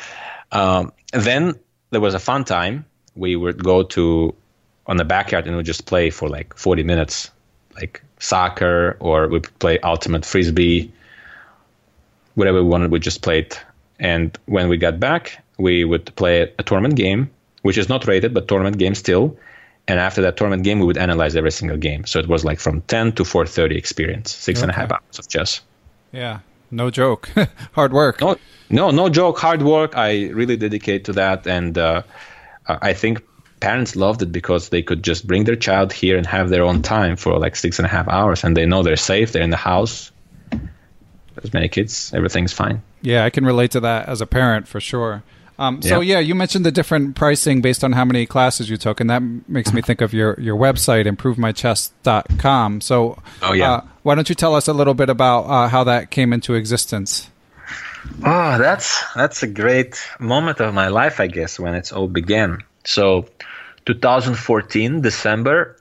Then there was a fun time. We would go on the backyard and we'd just play for like 40 minutes, like soccer, or we'd play ultimate frisbee, whatever we wanted, we just played. And when we got back, we would play a tournament game, which is not rated, but tournament game still. And after that tournament game, we would analyze every single game. So it was like from 10 to 4:30 experience, 6.5 hours of chess. Yeah, no joke. Hard work. No joke, hard work. I really dedicate to that. And I think parents loved it because they could just bring their child here and have their own time for like 6.5 hours. And they know they're safe. They're in the house. There's many kids. Everything's fine. Yeah, I can relate to that as a parent for sure. So you mentioned the different pricing based on how many classes you took, and that makes me think of your website, ImproveMyChess.com. So why don't you tell us a little bit about how that came into existence? Oh, that's a great moment of my life, I guess, when it all began. So 2014, December,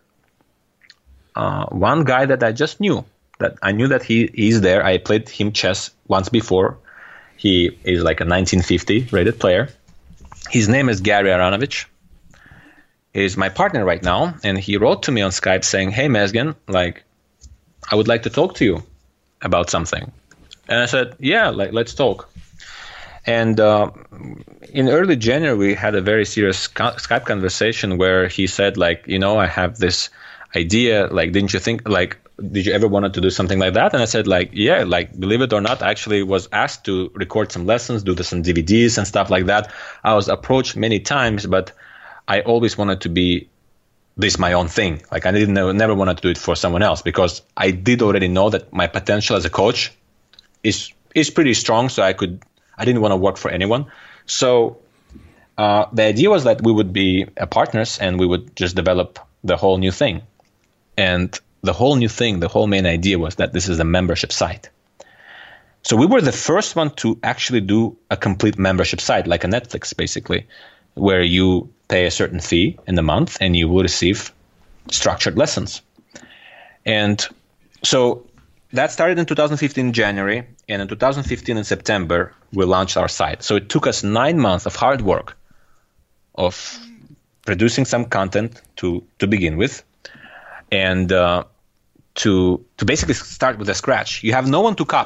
one guy that I just knew, that I knew that he's there. I played him chess once before. He is like a 1950 rated player. His name is Gary Aronovich. He's my partner right now, and he wrote to me on Skype saying, "Hey, Mezgen, I would like to talk to you about something." And I said, "Yeah, let's talk." And in early January, we had a very serious Skype conversation where he said, I have this idea. Didn't you think, did you ever wanted to do something like that? And I said, yeah, believe it or not, I actually was asked to record some lessons, do some DVDs and stuff like that. I was approached many times, but I always wanted to be this my own thing. I never wanted to do it for someone else, because I did already know that my potential as a coach is pretty strong. So I didn't want to work for anyone. So the idea was that we would be partners and we would just develop the whole new thing. And the whole new thing, the whole main idea was that this is a membership site. So we were the first one to actually do a complete membership site, like a Netflix, basically, where you pay a certain fee in the month and you will receive structured lessons. And so that started in 2015 January, and in 2015 in September, we launched our site. So it took us 9 months of hard work of producing some content to begin with, and to basically start with a scratch. You have no one to copy.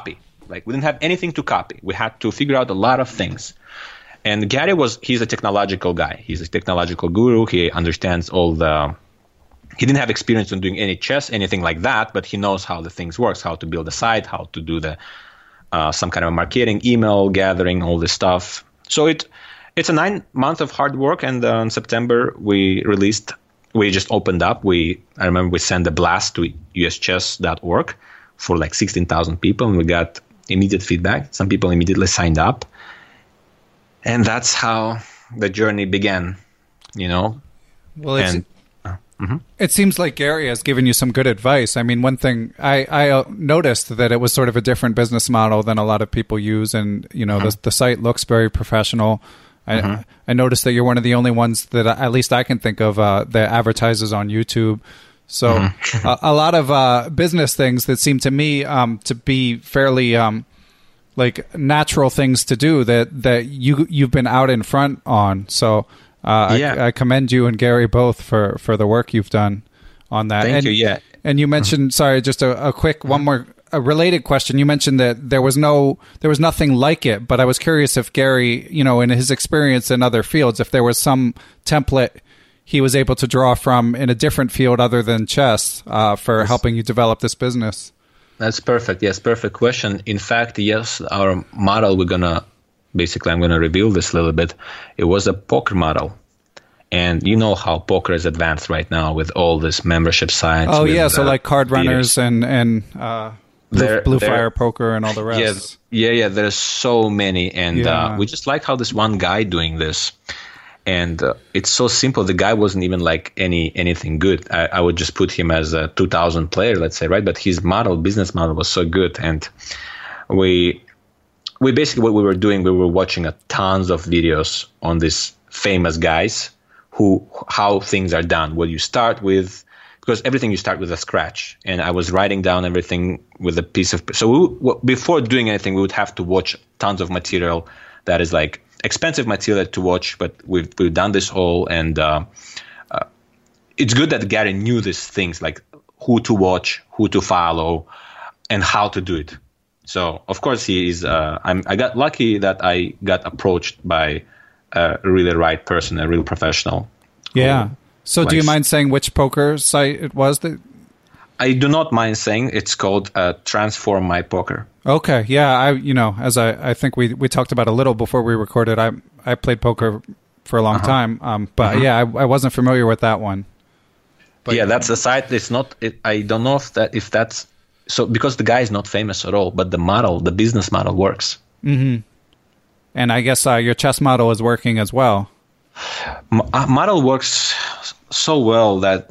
Like we didn't have anything to copy. We had to figure out a lot of things. And Gary he's a technological guy. He's a technological guru. He understands he didn't have experience in doing any chess, anything like that, but he knows how the things works, how to build a site, how to do some kind of marketing, email gathering, all this stuff. So it's a 9 month of hard work. And in September we just opened up. I remember we sent a blast to uschess.org for like 16,000 people, and we got immediate feedback. Some people immediately signed up. And that's how the journey began, Well, it seems like Gary has given you some good advice. I mean, one thing I noticed that it was sort of a different business model than a lot of people use. And, the site looks very professional. I noticed that you're one of the only ones that at least I can think of that advertises on YouTube. So a lot of business things that seem to me to be fairly like natural things to do that you've been out in front on. So I commend you and Gary both for the work you've done on that. Thank you. Yeah. And you mentioned, sorry, just a quick one more. A related question. You mentioned that there was nothing like it, but I was curious if Gary, in his experience in other fields, if there was some template he was able to draw from in a different field other than chess for helping you develop this business. That's perfect. Yes, perfect question. In fact, yes, our model, I'm going to reveal this a little bit. It was a poker model. And you know how poker is advanced right now with all this membership sites. Oh, yeah. So like Card Runners and Blue Fire Poker and all the rest. Yeah. There's so many. And we just like how this one guy doing this. And it's so simple. The guy wasn't even like anything good. I would just put him as a 2000 player, let's say, right? But his business model was so good. And we basically, what we were doing, we were watching tons of videos on these famous guys how things are done. What you start with, because everything you start with a scratch. And I was writing down everything with a piece of, so before doing anything, we would have to watch tons of material that is like expensive material to watch, but we've done this all, and it's good that Gary knew these things, like who to watch, who to follow, and how to do it. So of course he is. I got lucky that I got approached by a really right person, a real professional. Yeah. So do you mind saying which poker site it was that? I do not mind saying. It's called Transform My Poker. Okay, yeah, as I think we talked about a little before we recorded, I played poker for a long time, but I wasn't familiar with that one. But yeah, that's the site. It's not. I don't know if that's so, because the guy is not famous at all, but the business model works. Mm-hmm. And I guess your chess model is working as well. Model works so well that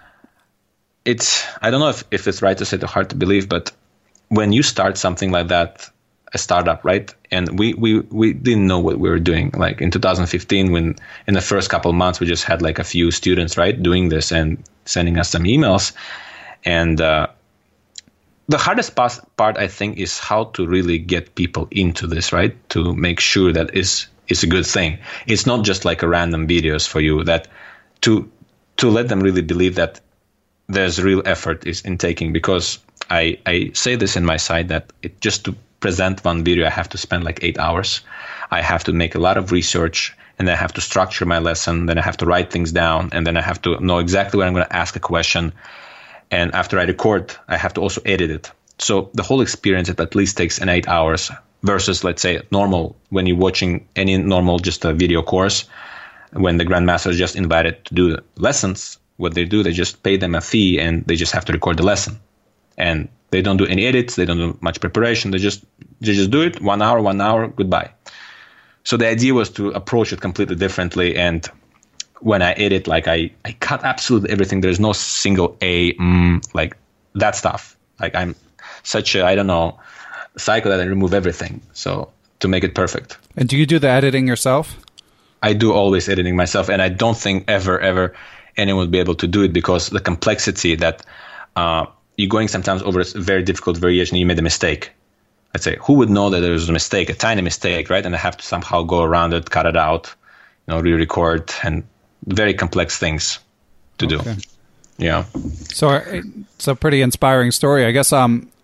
I don't know if it's right to say, it's hard to believe, but when you start something like that, a startup, right? And we didn't know what we were doing. Like in 2015, when in the first couple of months, we just had like a few students, right, doing this and sending us some emails. And the hardest part, I think, is how to really get people into this, right? To make sure that it's a good thing. It's not just like a random videos for you, that to let them really believe that there's real effort is in taking, because I say this in my site that just to present one video, I have to spend like 8 hours. I have to make a lot of research, and then I have to structure my lesson. Then I have to write things down, and then I have to know exactly where I'm going to ask a question. And after I record, I have to also edit it. So the whole experience, it at least takes 8 hours versus, let's say, normal, when you're watching any normal, just a video course, when the grandmaster is just invited to do lessons, what they do, they just pay them a fee and they just have to record the lesson. And they don't do any edits, they don't do much preparation, they just do it 1 hour, goodbye. So the idea was to approach it completely differently. And when I edit, like I cut absolutely everything. There's no single like that stuff. Like I'm such a, psycho that I remove everything. So to make it perfect. And do you do the editing yourself? I do always editing myself. And I don't think ever anyone would be able to do it, because the complexity that you're going sometimes over a very difficult variation, you made a mistake. Let's say, who would know that there was a mistake, a tiny mistake, right? And I have to somehow go around it, cut it out, re-record, and very complex things to do. Yeah. So it's a pretty inspiring story. I guess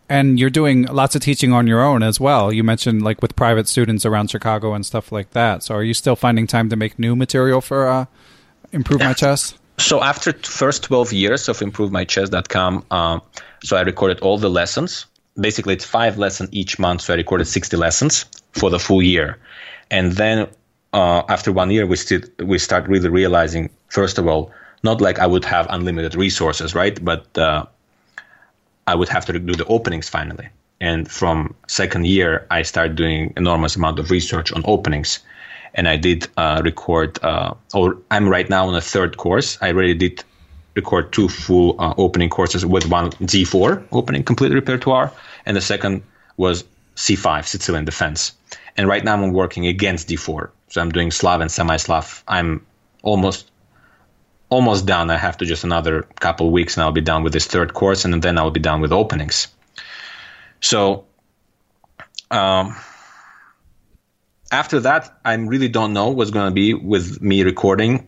And you're doing lots of teaching on your own as well. You mentioned like with private students around Chicago and stuff like that. So are you still finding time to make new material for Improve My Chess? So after first 12 years of ImproveMyChess.com, so I recorded all the lessons. Basically, it's 5 lessons each month. So I recorded 60 lessons for the full year. And then after 1 year, we start really realizing, first of all, not like I would have unlimited resources, right? But I would have to do the openings finally. And from second year, I started doing enormous amount of research on openings. And I did record, or I'm right now on a 3rd course. I already did record 2 full opening courses with one D4 opening complete repertoire. And the second was C5, Sicilian defense. And right now I'm working against D4. So I'm doing Slav and semi-Slav. I'm almost done. I have to just another couple of weeks and I'll be done with this 3rd course, and then I'll be done with openings. So after that, I really don't know what's going to be with me recording.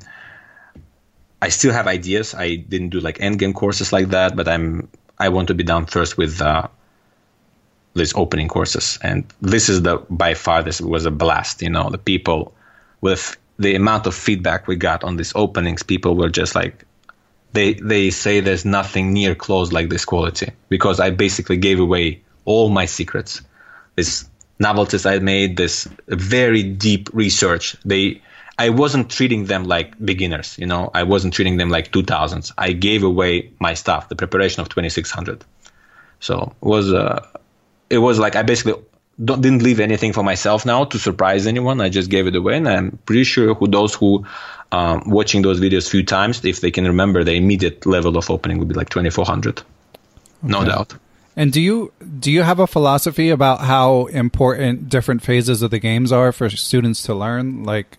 I still have ideas. I didn't do like endgame courses like that, but I want to be done first with these opening courses. And this is by far, this was a blast. The people with the amount of feedback we got on these openings, people were just like, they say there's nothing near close like this quality, because I basically gave away all my secrets. This novelties I made, this very deep research. I wasn't treating them like beginners, I wasn't treating them like 2000s. I gave away my stuff, the preparation of 2600. So it was like I basically didn't leave anything for myself now to surprise anyone. I just gave it away, and I'm pretty sure those who watching those videos a few times, if they can remember, the immediate level of opening would be like 2400, no doubt. And do you have a philosophy about how important different phases of the games are for students to learn? Like,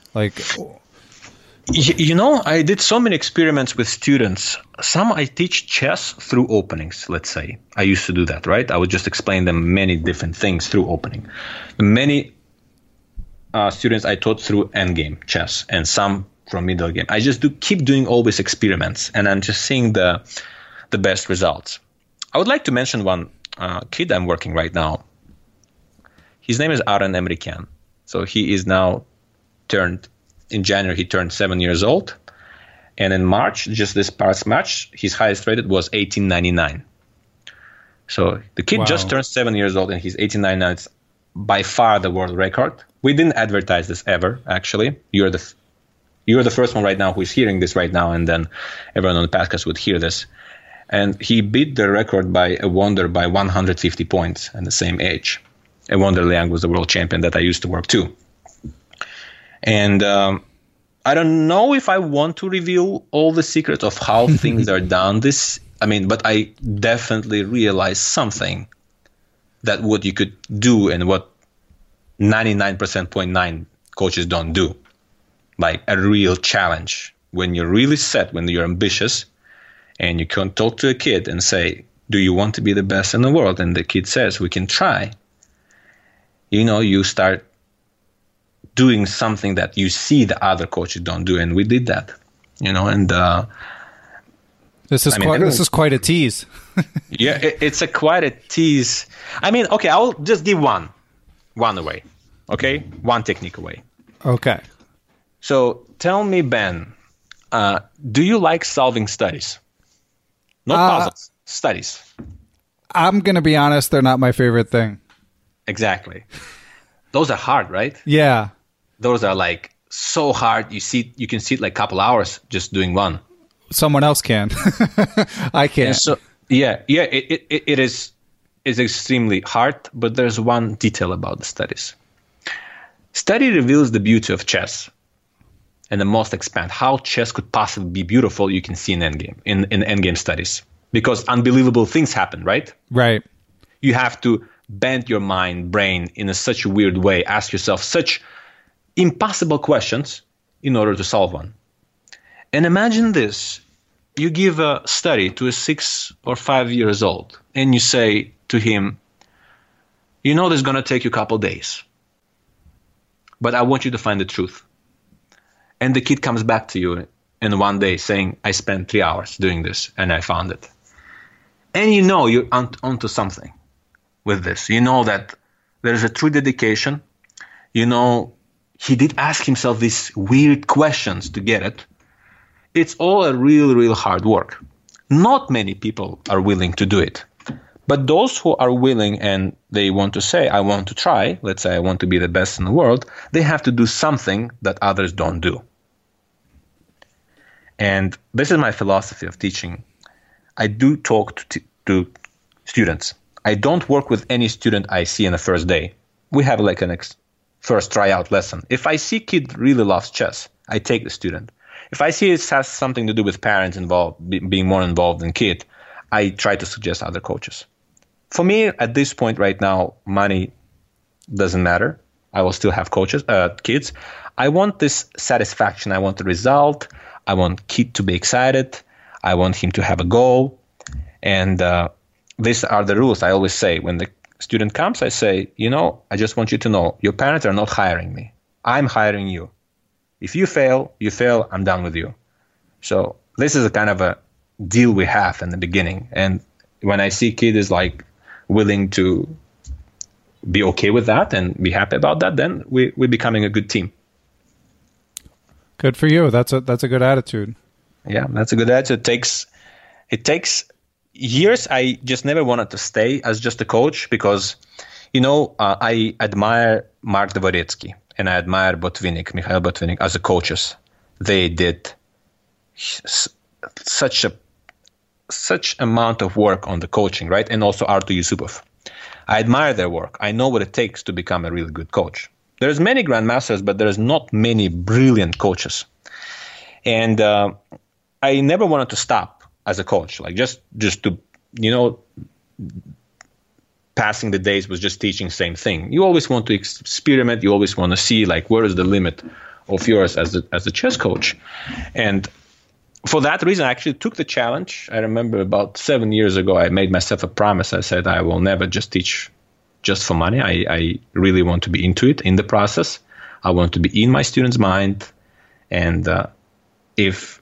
I did so many experiments with students. Some I teach chess through openings, let's say. I used to do that, right? I would just explain them many different things through opening. Many students I taught through endgame chess, and some from middle game. I just keep doing all these experiments, and I'm just seeing the best results. I would like to mention one kid I'm working right now. His name is Aaron Emrican. So he is now in January, he turned 7 years old. And in March, just this past March, his highest rated was 1899. So the kid just turned 7 years old, and he's 1899. It's by far the world record. We didn't advertise this ever, actually. You're the first one right now who is hearing this right now, and then everyone on the podcast would hear this. And he beat the record by a wonder by 150 points at the same age. A Wonder Liang was the world champion that I used to work too. And I don't know if I want to reveal all the secrets of how things are done. But I definitely realized something, that what you could do and what 99.9% coaches don't do. Like a real challenge. When you're really set, when you're ambitious, and you can talk to a kid and say, do you want to be the best in the world? And the kid says, we can try. You start doing something that you see the other coaches don't do. And we did that, and this is quite a tease. Yeah, it's quite a tease. Okay, I'll just give one away. Okay, one technique away. Okay. So tell me, Ben, do you like solving studies? Not puzzles, studies. I'm going to be honest, they're not my favorite thing. Exactly. Those are hard, right? Yeah. Those are like so hard. You can sit like a couple hours just doing one. Someone else can. I can't. So it is extremely hard, but there's one detail about the studies. Study reveals the beauty of chess. And the most expand how chess could possibly be beautiful, you can see in endgame studies, because unbelievable things happen, right? Right. You have to bend your brain in such a weird way, ask yourself such impossible questions in order to solve one. And imagine this: you give a study to a 6 or 5 years old, and you say to him, this is going to take you a couple days, but I want you to find the truth. And the kid comes back to you in one day saying, I spent 3 hours doing this and I found it. And you know you're onto something with this. You know that there's a true dedication. You know he did ask himself these weird questions to get it. It's all a real hard work. Not many people are willing to do it. But those who are willing and they want to say, I want to try, let's say I want to be the best in the world, they have to do something that others don't do. And this is my philosophy of teaching. I do talk to students. I don't work with any student I see in the first day. We have like a first tryout lesson. If I see kid really loves chess, I take the student. If I see it has something to do with parents involved, being more involved than kid, I try to suggest other coaches. For me, at this point right now, money doesn't matter. I will still have kids. I want this satisfaction. I want the result. I want kid to be excited. I want him to have a goal. And these are the rules. I always say when the student comes, I say, I just want you to know your parents are not hiring me. I'm hiring you. If you fail, I'm done with you. So this is a kind of a deal we have in the beginning. And when I see kid is like willing to be okay with that and be happy about that, then we're becoming a good team. Good for you. That's a good attitude. Yeah, that's a good attitude. It takes years. I just never wanted to stay as just a coach because, I admire Mark Dvoretsky and I admire Mikhail Botvinnik as a coaches. They did such amount of work on the coaching, right? And also Artur Yusupov. I admire their work. I know what it takes to become a really good coach. There's many grandmasters, but there's not many brilliant coaches. And I never wanted to stop as a coach, like just to, passing the days was just teaching same thing. You always want to experiment. You always want to see like where is the limit of yours as a chess coach. And for that reason, I actually took the challenge. I remember about 7 years ago, I made myself a promise. I said, I will never just teach just for money. I really want to be into it in the process. I want to be in my students' mind. And if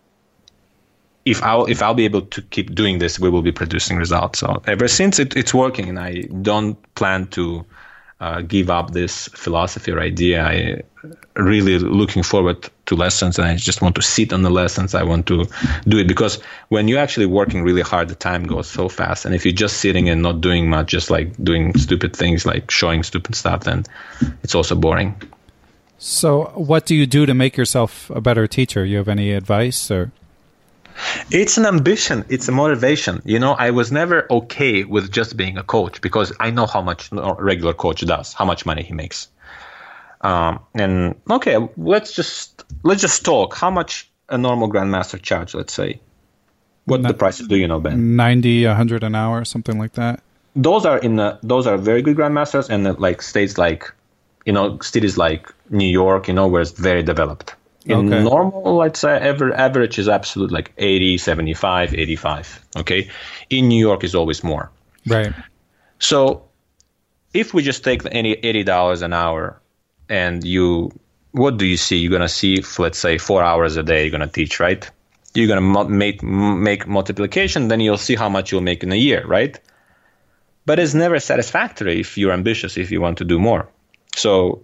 I'll be able to keep doing this, we will be producing results. So ever since it's working, and I don't plan to give up this philosophy or idea. I really looking forward to lessons, and I just want to sit on the lessons. I want to do it because when you're actually working really hard, the time goes so fast. And if you're just sitting and not doing much, just like doing stupid things, like showing stupid stuff, then it's also boring. So what do you do to make yourself a better teacher? You have any advice or? It's an ambition. It's a motivation. I was never okay with just being a coach because I know how much a regular coach does, how much money he makes. And okay, let's just talk. How much a normal grandmaster charge? Let's say, what the prices do you know, Ben? 90, 100 an hour, something like that. Those are very good grandmasters, and like states like, cities like New York, where it's very developed. In normal, let's say, average is absolute like 80, 75, 85. Okay. In New York is always more. Right. So if we just take any $80 an hour and what do you see? You're going to see, let's say 4 hours a day, you're going to teach, right? You're going to make multiplication, then you'll see how much you'll make in a year, right? But it's never satisfactory if you're ambitious, if you want to do more. So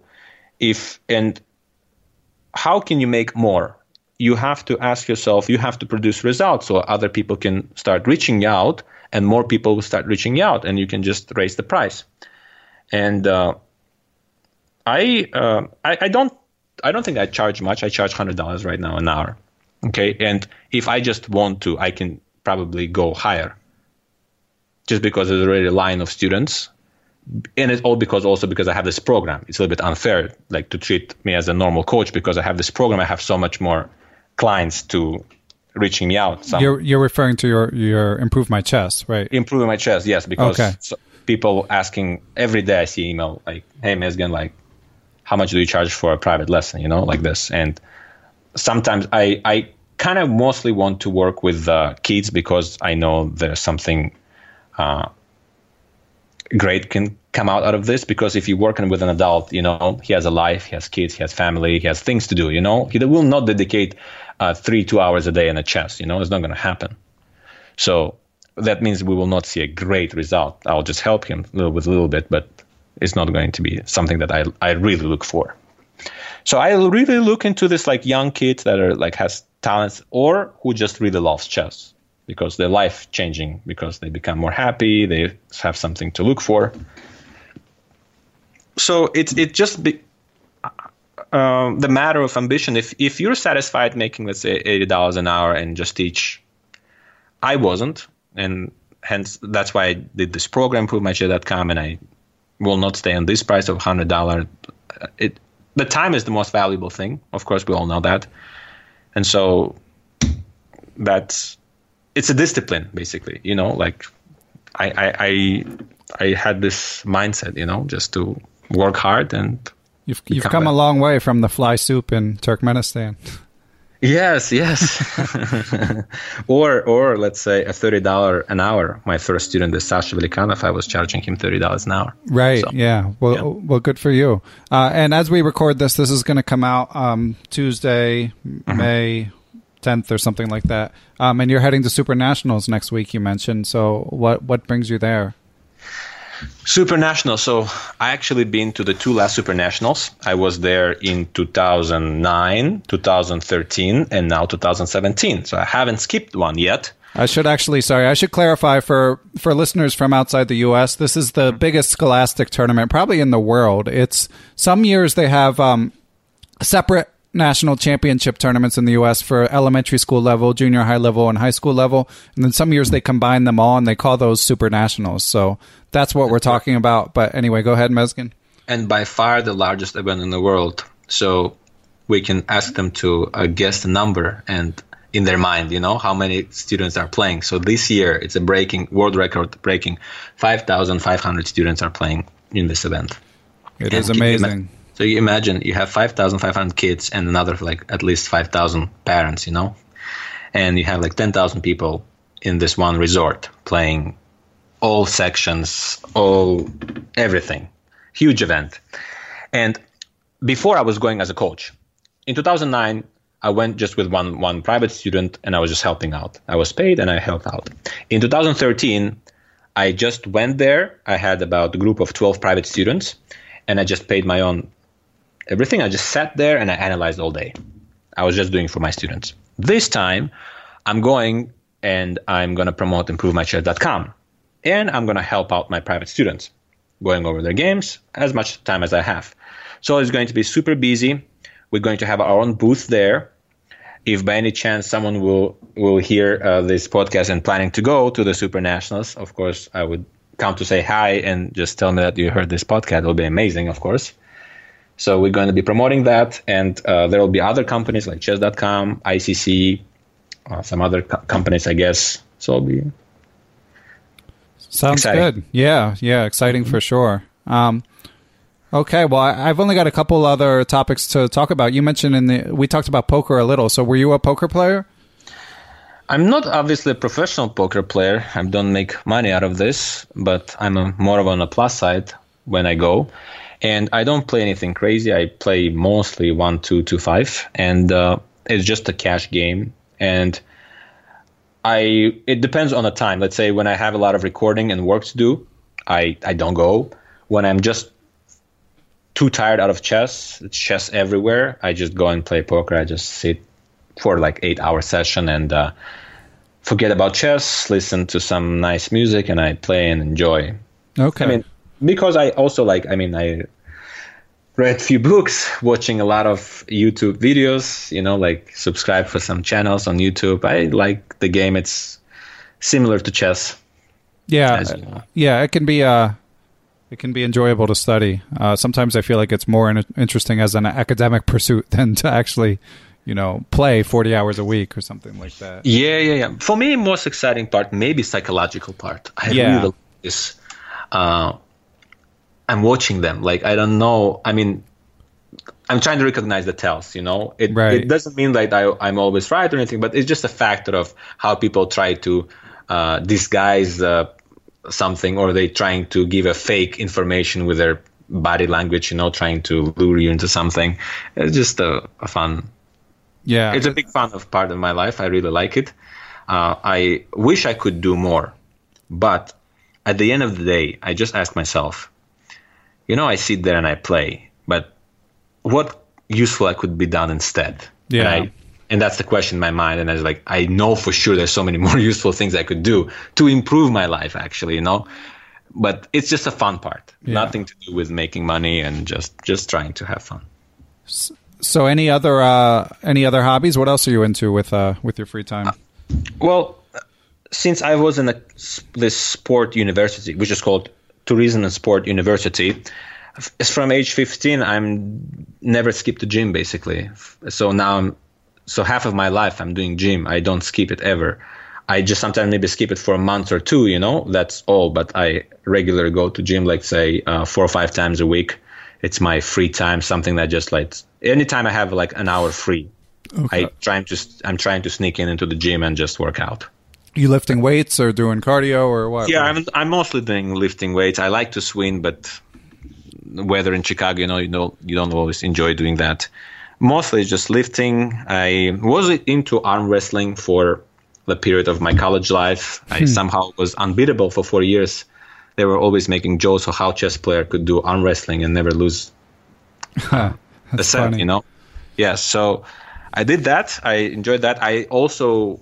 how can you make more? You have to ask yourself, you have to produce results so other people can start reaching out and more people will start reaching out and you can just raise the price. And I don't think I charge much. I charge $100 right now an hour. Okay. And if I just want to, I can probably go higher just because there's already a line of students. And it's all because I have this program. It's a little bit unfair, like to treat me as a normal coach because I have this program. I have so much more clients to reaching me out. You're referring to your Improve My Chess, right? Improving My Chess, yes, because people asking every day. I see email like, "Hey, Mezgen, like, how much do you charge for a private lesson?" Like this. And sometimes I kind of mostly want to work with kids because I know there's something great can come out of this, because if you're working with an adult, he has a life, he has kids, he has family, he has things to do, he will not dedicate 2 hours a day in a chess, it's not going to happen. So that means we will not see a great result. I'll just help him a little bit, but it's not going to be something that I really look for. So I really look into this like young kids that are like has talents or who just really loves chess because their life changing, because they become more happy, they have something to look for. So it just the matter of ambition. If you're satisfied making, let's say, $80 an hour and just teach, I wasn't, and hence that's why I did this program, ImproveMyChess.com, and I will not stay on this price of $100. The time is the most valuable thing. Of course, we all know that, and so it's a discipline, basically. You know, like I had this mindset, you know, just to work hard and. You've come a long way from the fly soup in Turkmenistan. Yes. or let's say a $30 an hour. My first student is Sasha Velikanov. I was charging him $30 an hour. Right. So, yeah. Well, good for you. And as we record this is going to come out Tuesday, May 10th or something like that. And you're heading to Super Nationals next week, you mentioned. So what brings you there? Super National. So I actually been to the two last Super Nationals. I was there in 2009, 2013, and now 2017. So I haven't skipped one yet. I should clarify for listeners from outside the U.S., this is the biggest scholastic tournament probably in the world. It's some years they have separate national championship tournaments in the U.S. for elementary school level, junior high level, and high school level. And then some years they combine them all and they call those Super Nationals. So that's what we're talking about. But anyway, go ahead, Mezgin. And by far the largest event in the world. So we can ask them to guess the number and in their mind, you know, how many students are playing. So this year it's a world record breaking 5,500 students are playing in this event. It is amazing. So you imagine you have 5,500 kids and another like at least 5,000 parents, you know, and you have like 10,000 people in this one resort playing all sections, everything. Huge event. And before I was going as a coach. In 2009, I went just with one private student and I was just helping out. I was paid and I helped out. In 2013, I just went there. I had about a group of 12 private students and I just paid my own everything. I just sat there and I analyzed all day. I was just doing for my students. This time, I'm going and I'm going to promote ImproveMyChess.com. And I'm going to help out my private students, going over their games as much time as I have. So it's going to be super busy. We're going to have our own booth there. If by any chance someone will hear this podcast and planning to go to the Super Nationals, of course, I would come to say hi and just tell me that you heard this podcast. It will be amazing, of course. So we're going to be promoting that, and there will be other companies like Chess.com, ICC, some other companies, I guess. So it'll be sounds exciting. Good. Yeah, exciting for sure. Okay, well, I've only got a couple other topics to talk about. You mentioned we talked about poker a little. So were you a poker player? I'm not obviously a professional poker player. I don't make money out of this, but I'm more of on the plus side when I go. And I don't play anything crazy. I play mostly 1, 2, 2, 5, and it's just a cash game. And it depends on the time. Let's say when I have a lot of recording and work to do, I don't go. When I'm just too tired out of chess, it's chess everywhere, I just go and play poker. I just sit for like 8-hour session and forget about chess, listen to some nice music, and I play and enjoy. Okay. I mean, because I also I read a few books, watching a lot of YouTube videos, you know, like subscribe for some channels on YouTube. I like the game. It's similar to chess. Yeah. You know. Yeah, it can be enjoyable to study. Sometimes I feel like it's more interesting as an academic pursuit than to actually, you know, play 40 hours a week or something like that. Yeah. For me, most exciting part, maybe psychological part. I really like this. I'm watching them. Like, I don't know. I mean, I'm trying to recognize the tells, you know. It doesn't mean like I'm always right or anything, but it's just a factor of how people try to disguise something, or they trying to give a fake information with their body language, you know, trying to lure you into something. It's just a fun. Yeah. It's a big fun of part of my life. I really like it. I wish I could do more. But at the end of the day, I just ask myself, I sit there and I play, but what useful I could be done instead? Yeah. And that's the question in my mind. And I was like, I know for sure there's so many more useful things I could do to improve my life, actually, But it's just a fun part. Yeah. Nothing to do with making money and just trying to have fun. So any other hobbies? What else are you into with your free time? Well, since I was in this sport university, which is called Tourism and Sport University, from age 15, I'm never skipped the gym, basically. So now half of my life I'm doing gym. I don't skip it ever. I just sometimes maybe skip it for a month or two, that's all. But I regularly go to gym, like say 4 or 5 times a week. It's my free time, something that just like anytime I have like an hour free, okay. I'm trying to sneak into the gym and just work out. You lifting weights or doing cardio or what? Yeah, I'm mostly doing lifting weights. I like to swim, but the weather in Chicago, you don't always enjoy doing that. Mostly just lifting. I was into arm wrestling for the period of my college life. I somehow was unbeatable for 4 years. They were always making jokes of how chess player could do arm wrestling and never lose the set, funny. Yeah, so I did that. I enjoyed that. I also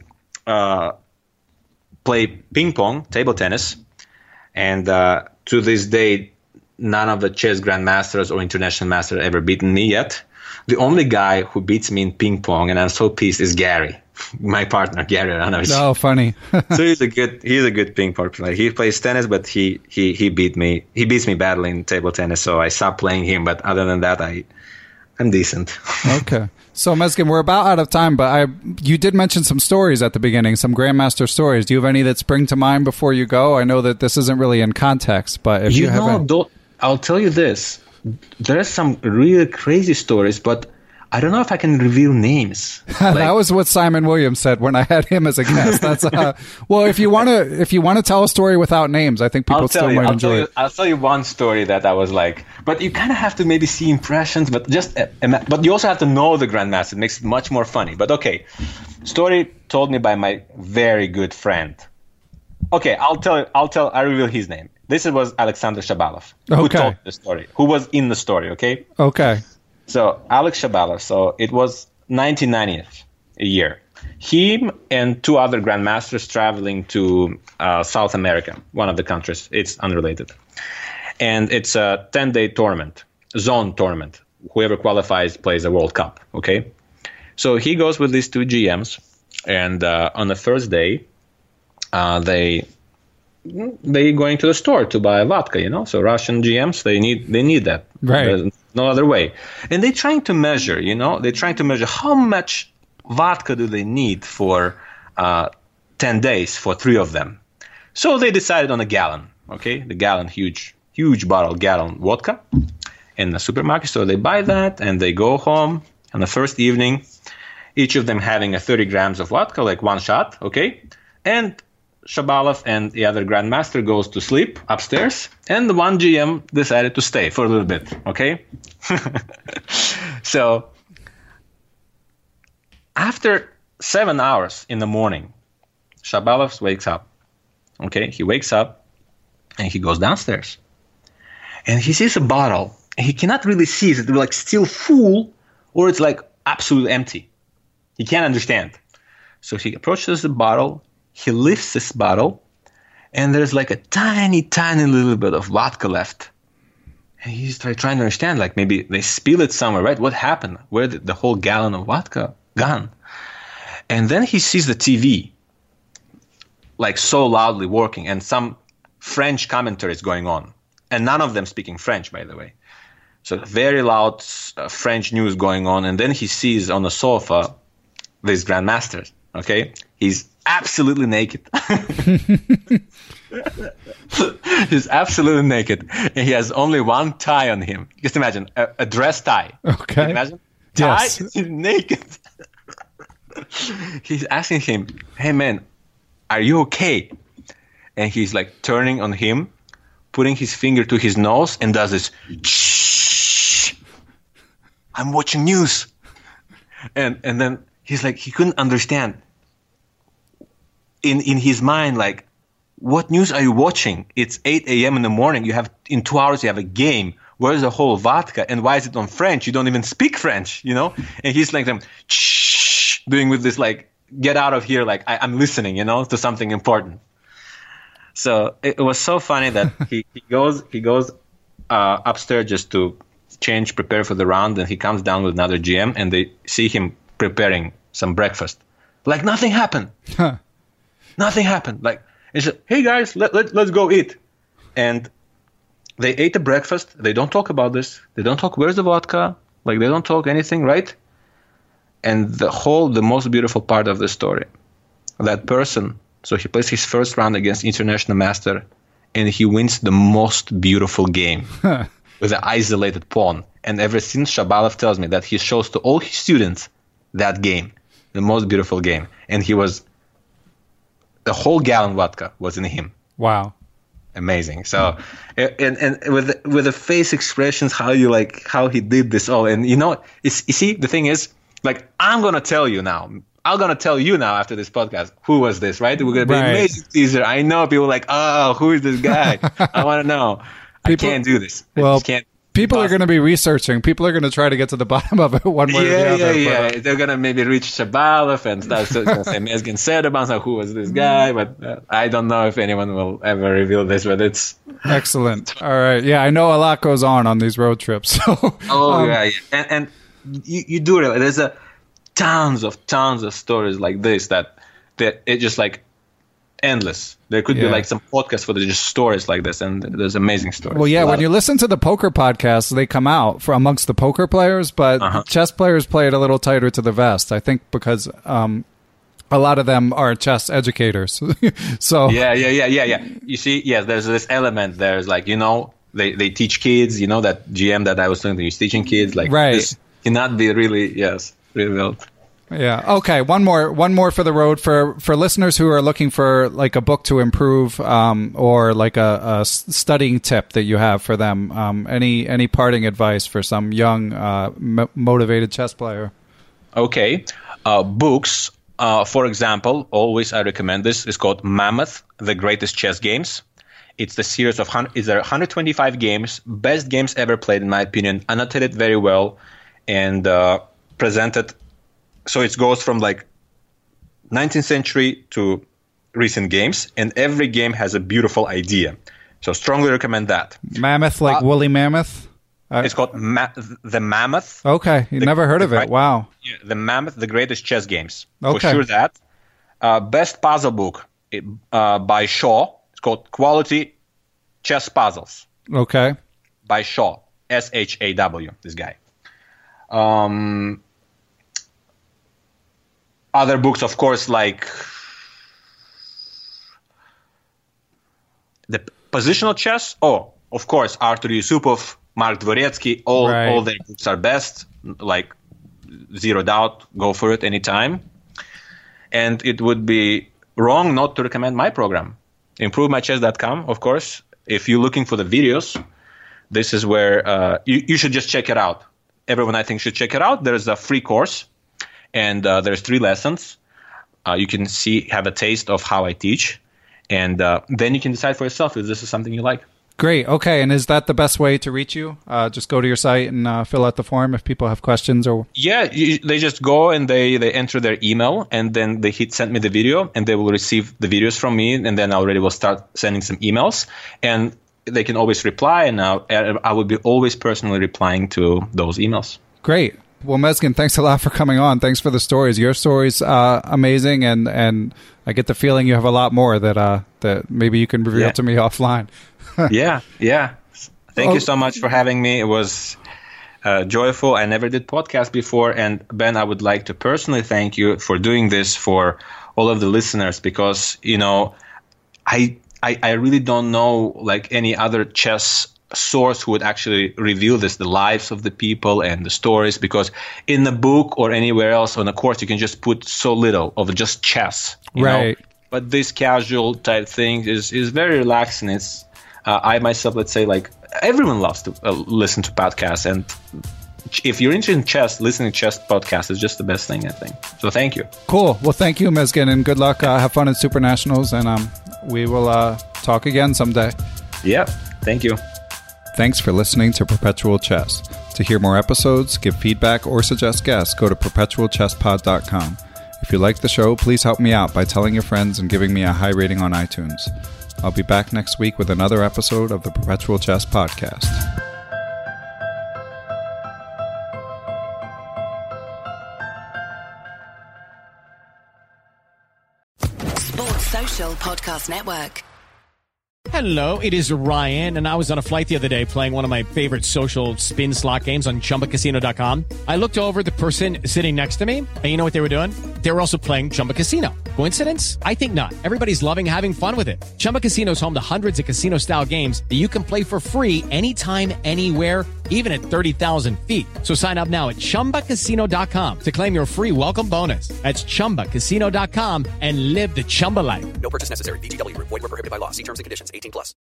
play ping pong, table tennis, and to this day, none of the chess grandmasters or international masters ever beaten me yet. The only guy who beats me in ping pong, and I'm so pissed, is Gary, my partner, Gary Aranovich. Oh, funny. So he's a good ping pong player. He plays tennis, but he beats me badly in table tennis. So I stopped playing him. But other than that, I'm decent. Okay. So Mezgin, we're about out of time, but you did mention some stories at the beginning, some Grandmaster stories. Do you have any that spring to mind before you go? I know that this isn't really in context, but if you have I'll tell you this. There are some really crazy stories, but I don't know if I can reveal names. That was what Simon Williams said when I had him as a guest. That's well, if you want to tell a story without names, I think people still might enjoy it. I'll tell you one story that I was like, but you kind of have to maybe see impressions, but you also have to know the Grandmaster. It makes it much more funny. But okay, story told me by my very good friend. Okay, I reveal his name. This was Alexander Shabalov, who told the story, who was in the story, okay? Okay. So, Alex Shabalov, so it was 1990th year. Him and 2 other grandmasters traveling to South America, one of the countries. It's unrelated. And it's a 10-day tournament, zone tournament. Whoever qualifies plays a World Cup, okay? So he goes with these 2 GMs, and on the first day, they going to the store to buy vodka, So Russian GMs, they need that. Right. There's no other way. And they're trying to measure, they're trying to measure how much vodka do they need for 10 days for 3 of them. So they decided on a gallon, okay? The gallon, huge bottle, gallon vodka in the supermarket. So they buy that and they go home on the first evening, each of them having 30 grams of vodka, like one shot, okay? And Shabalov and the other grandmaster goes to sleep upstairs, and the one GM decided to stay for a little bit, okay? So after 7 hours in the morning, Shabalov wakes up, okay? He wakes up, and he goes downstairs, and he sees a bottle. He cannot really see, is it like still full, or it's like absolutely empty? He can't understand. So he approaches the bottle. He lifts this bottle, and there's like a tiny, tiny little bit of vodka left. And he's trying to understand, like maybe they spill it somewhere, right? What happened? Where did the whole gallon of vodka gone? And then he sees the TV, like so loudly working, and some French commentaries going on. And none of them speaking French, by the way. So very loud French news going on. And then he sees on the sofa this grandmaster, okay? He's absolutely naked. He's absolutely naked. And he has only one tie on him. Just imagine, a dress tie. Okay. Can you imagine? Tie, yes. He's naked. He's asking him, hey man, are you okay? And he's like turning on him, putting his finger to his nose, and does this, shh, I'm watching news. And then he's like, he couldn't understand. In his mind, like, what news are you watching? It's 8 a.m. in the morning. In 2 hours, you have a game. Where's the whole vodka? And why is it on French? You don't even speak French, you know? And he's like, shh, doing with this, like, get out of here. Like, I'm listening, you know, to something important. So it was so funny that he goes upstairs just to prepare for the round. And he comes down with another GM and they see him preparing some breakfast. Like, nothing happened. Nothing happened. Like, he said, hey guys, let's go eat. And they ate the breakfast. They don't talk about this. They don't talk, where's the vodka? Like, they don't talk anything, right? And the most beautiful part of the story, that person, so he plays his first round against international master, and he wins the most beautiful game with an isolated pawn. And ever since, Shabalov tells me that he shows to all his students that game, the most beautiful game. And the whole gallon vodka was in him. Wow. Amazing. So, and with the face expressions, how he did this all, and you see, the thing is, like, I'm gonna tell you now. I'm gonna tell you now after this podcast who was this, right? We're gonna be amazing teaser. I know people are like, oh, who is this guy? I want to know. I can't do this. Well, people are going to be researching. People are going to try to get to the bottom of it one way or the other. Yeah. They're going to maybe reach Shabalov and start to say, Mezgin said about who was this guy, but I don't know if anyone will ever reveal this, but it's... Excellent. All right. Yeah, I know a lot goes on these road trips. So, yeah. And you do realize there's tons of stories like this that it just like endless. There could be like some podcasts for just stories like this, and there's amazing stories. Well, yeah, when you listen to the poker podcasts, they come out for amongst the poker players, but chess players play it a little tighter to the vest, I think, because a lot of them are chess educators. So yeah. You see, yes, there's this element. There's like, they teach kids. That GM that I was talking to, he's teaching kids. Like, this cannot be really revealed. Yeah. Okay. One more for the road for listeners who are looking for like a book to improve, or like a studying tip that you have for them. Any parting advice for some young, motivated chess player? Okay. Books. For example, always I recommend this. It's called Mammoth: The Greatest Chess Games. It's the series of 125 games, best games ever played in my opinion, annotated very well, and presented. So it goes from like 19th century to recent games, and every game has a beautiful idea. So strongly recommend that. Mammoth, like woolly mammoth? It's called The Mammoth. Okay, never heard of it. Wow. Yeah, The Mammoth: The Greatest Chess Games. Okay. For sure that. Best puzzle book by Shaw. It's called Quality Chess Puzzles. Okay. By Shaw. S-H-A-W, this guy. Other books, of course, like the Positional Chess. Oh, of course, Artur Yusupov, Mark Dvoretsky, all their books are best. Like, zero doubt, go for it anytime. And it would be wrong not to recommend my program, ImproveMyChess.com, of course. If you're looking for the videos, this is where you should just check it out. Everyone, I think, should check it out. There's a free course. And there's 3 lessons. You can have a taste of how I teach. And then you can decide for yourself if this is something you like. Great. Okay. And is that the best way to reach you? Just go to your site and fill out the form if people have questions? Or Yeah, they just go and they enter their email, and then they hit send me the video, and they will receive the videos from me, and then I already will start sending some emails. And they can always reply, and I will be always personally replying to those emails. Great. Well, Mezgin, thanks a lot for coming on. Thanks for the stories. Your story's amazing, and I get the feeling you have a lot more that maybe you can reveal to me offline. Yeah. Thank you so much for having me. It was joyful. I never did podcast before, and Ben, I would like to personally thank you for doing this for all of the listeners, because I really don't know like any other chess source who would actually reveal the lives of the people and the stories, because in the book or anywhere else on a course you can just put so little of just chess, you know? But this casual type thing is very relaxing. It's I myself, let's say, like, everyone loves to listen to podcasts, and if you're interested in chess, listening to chess podcasts is just the best thing, I think. So thank you. Cool. Well, thank you, Mezgin, and good luck. Have fun at Super Nationals, and We will talk again someday. Yeah, thank you. Thanks for listening to Perpetual Chess. To hear more episodes, give feedback, or suggest guests, go to perpetualchesspod.com. If you like the show, please help me out by telling your friends and giving me a high rating on iTunes. I'll be back next week with another episode of the Perpetual Chess Podcast. Sports Social Podcast Network. Hello, it is Ryan, and I was on a flight the other day playing one of my favorite social spin slot games on ChumbaCasino.com. I looked over at the person sitting next to me, and you know what they were doing? They were also playing Chumba Casino. Coincidence? I think not. Everybody's loving having fun with it. Chumba Casino is home to hundreds of casino-style games that you can play for free anytime, anywhere, even at 30,000 feet. So sign up now at ChumbaCasino.com to claim your free welcome bonus. That's ChumbaCasino.com and live the Chumba life. No purchase necessary. VGW. Void where prohibited by law. See terms and conditions. 18+.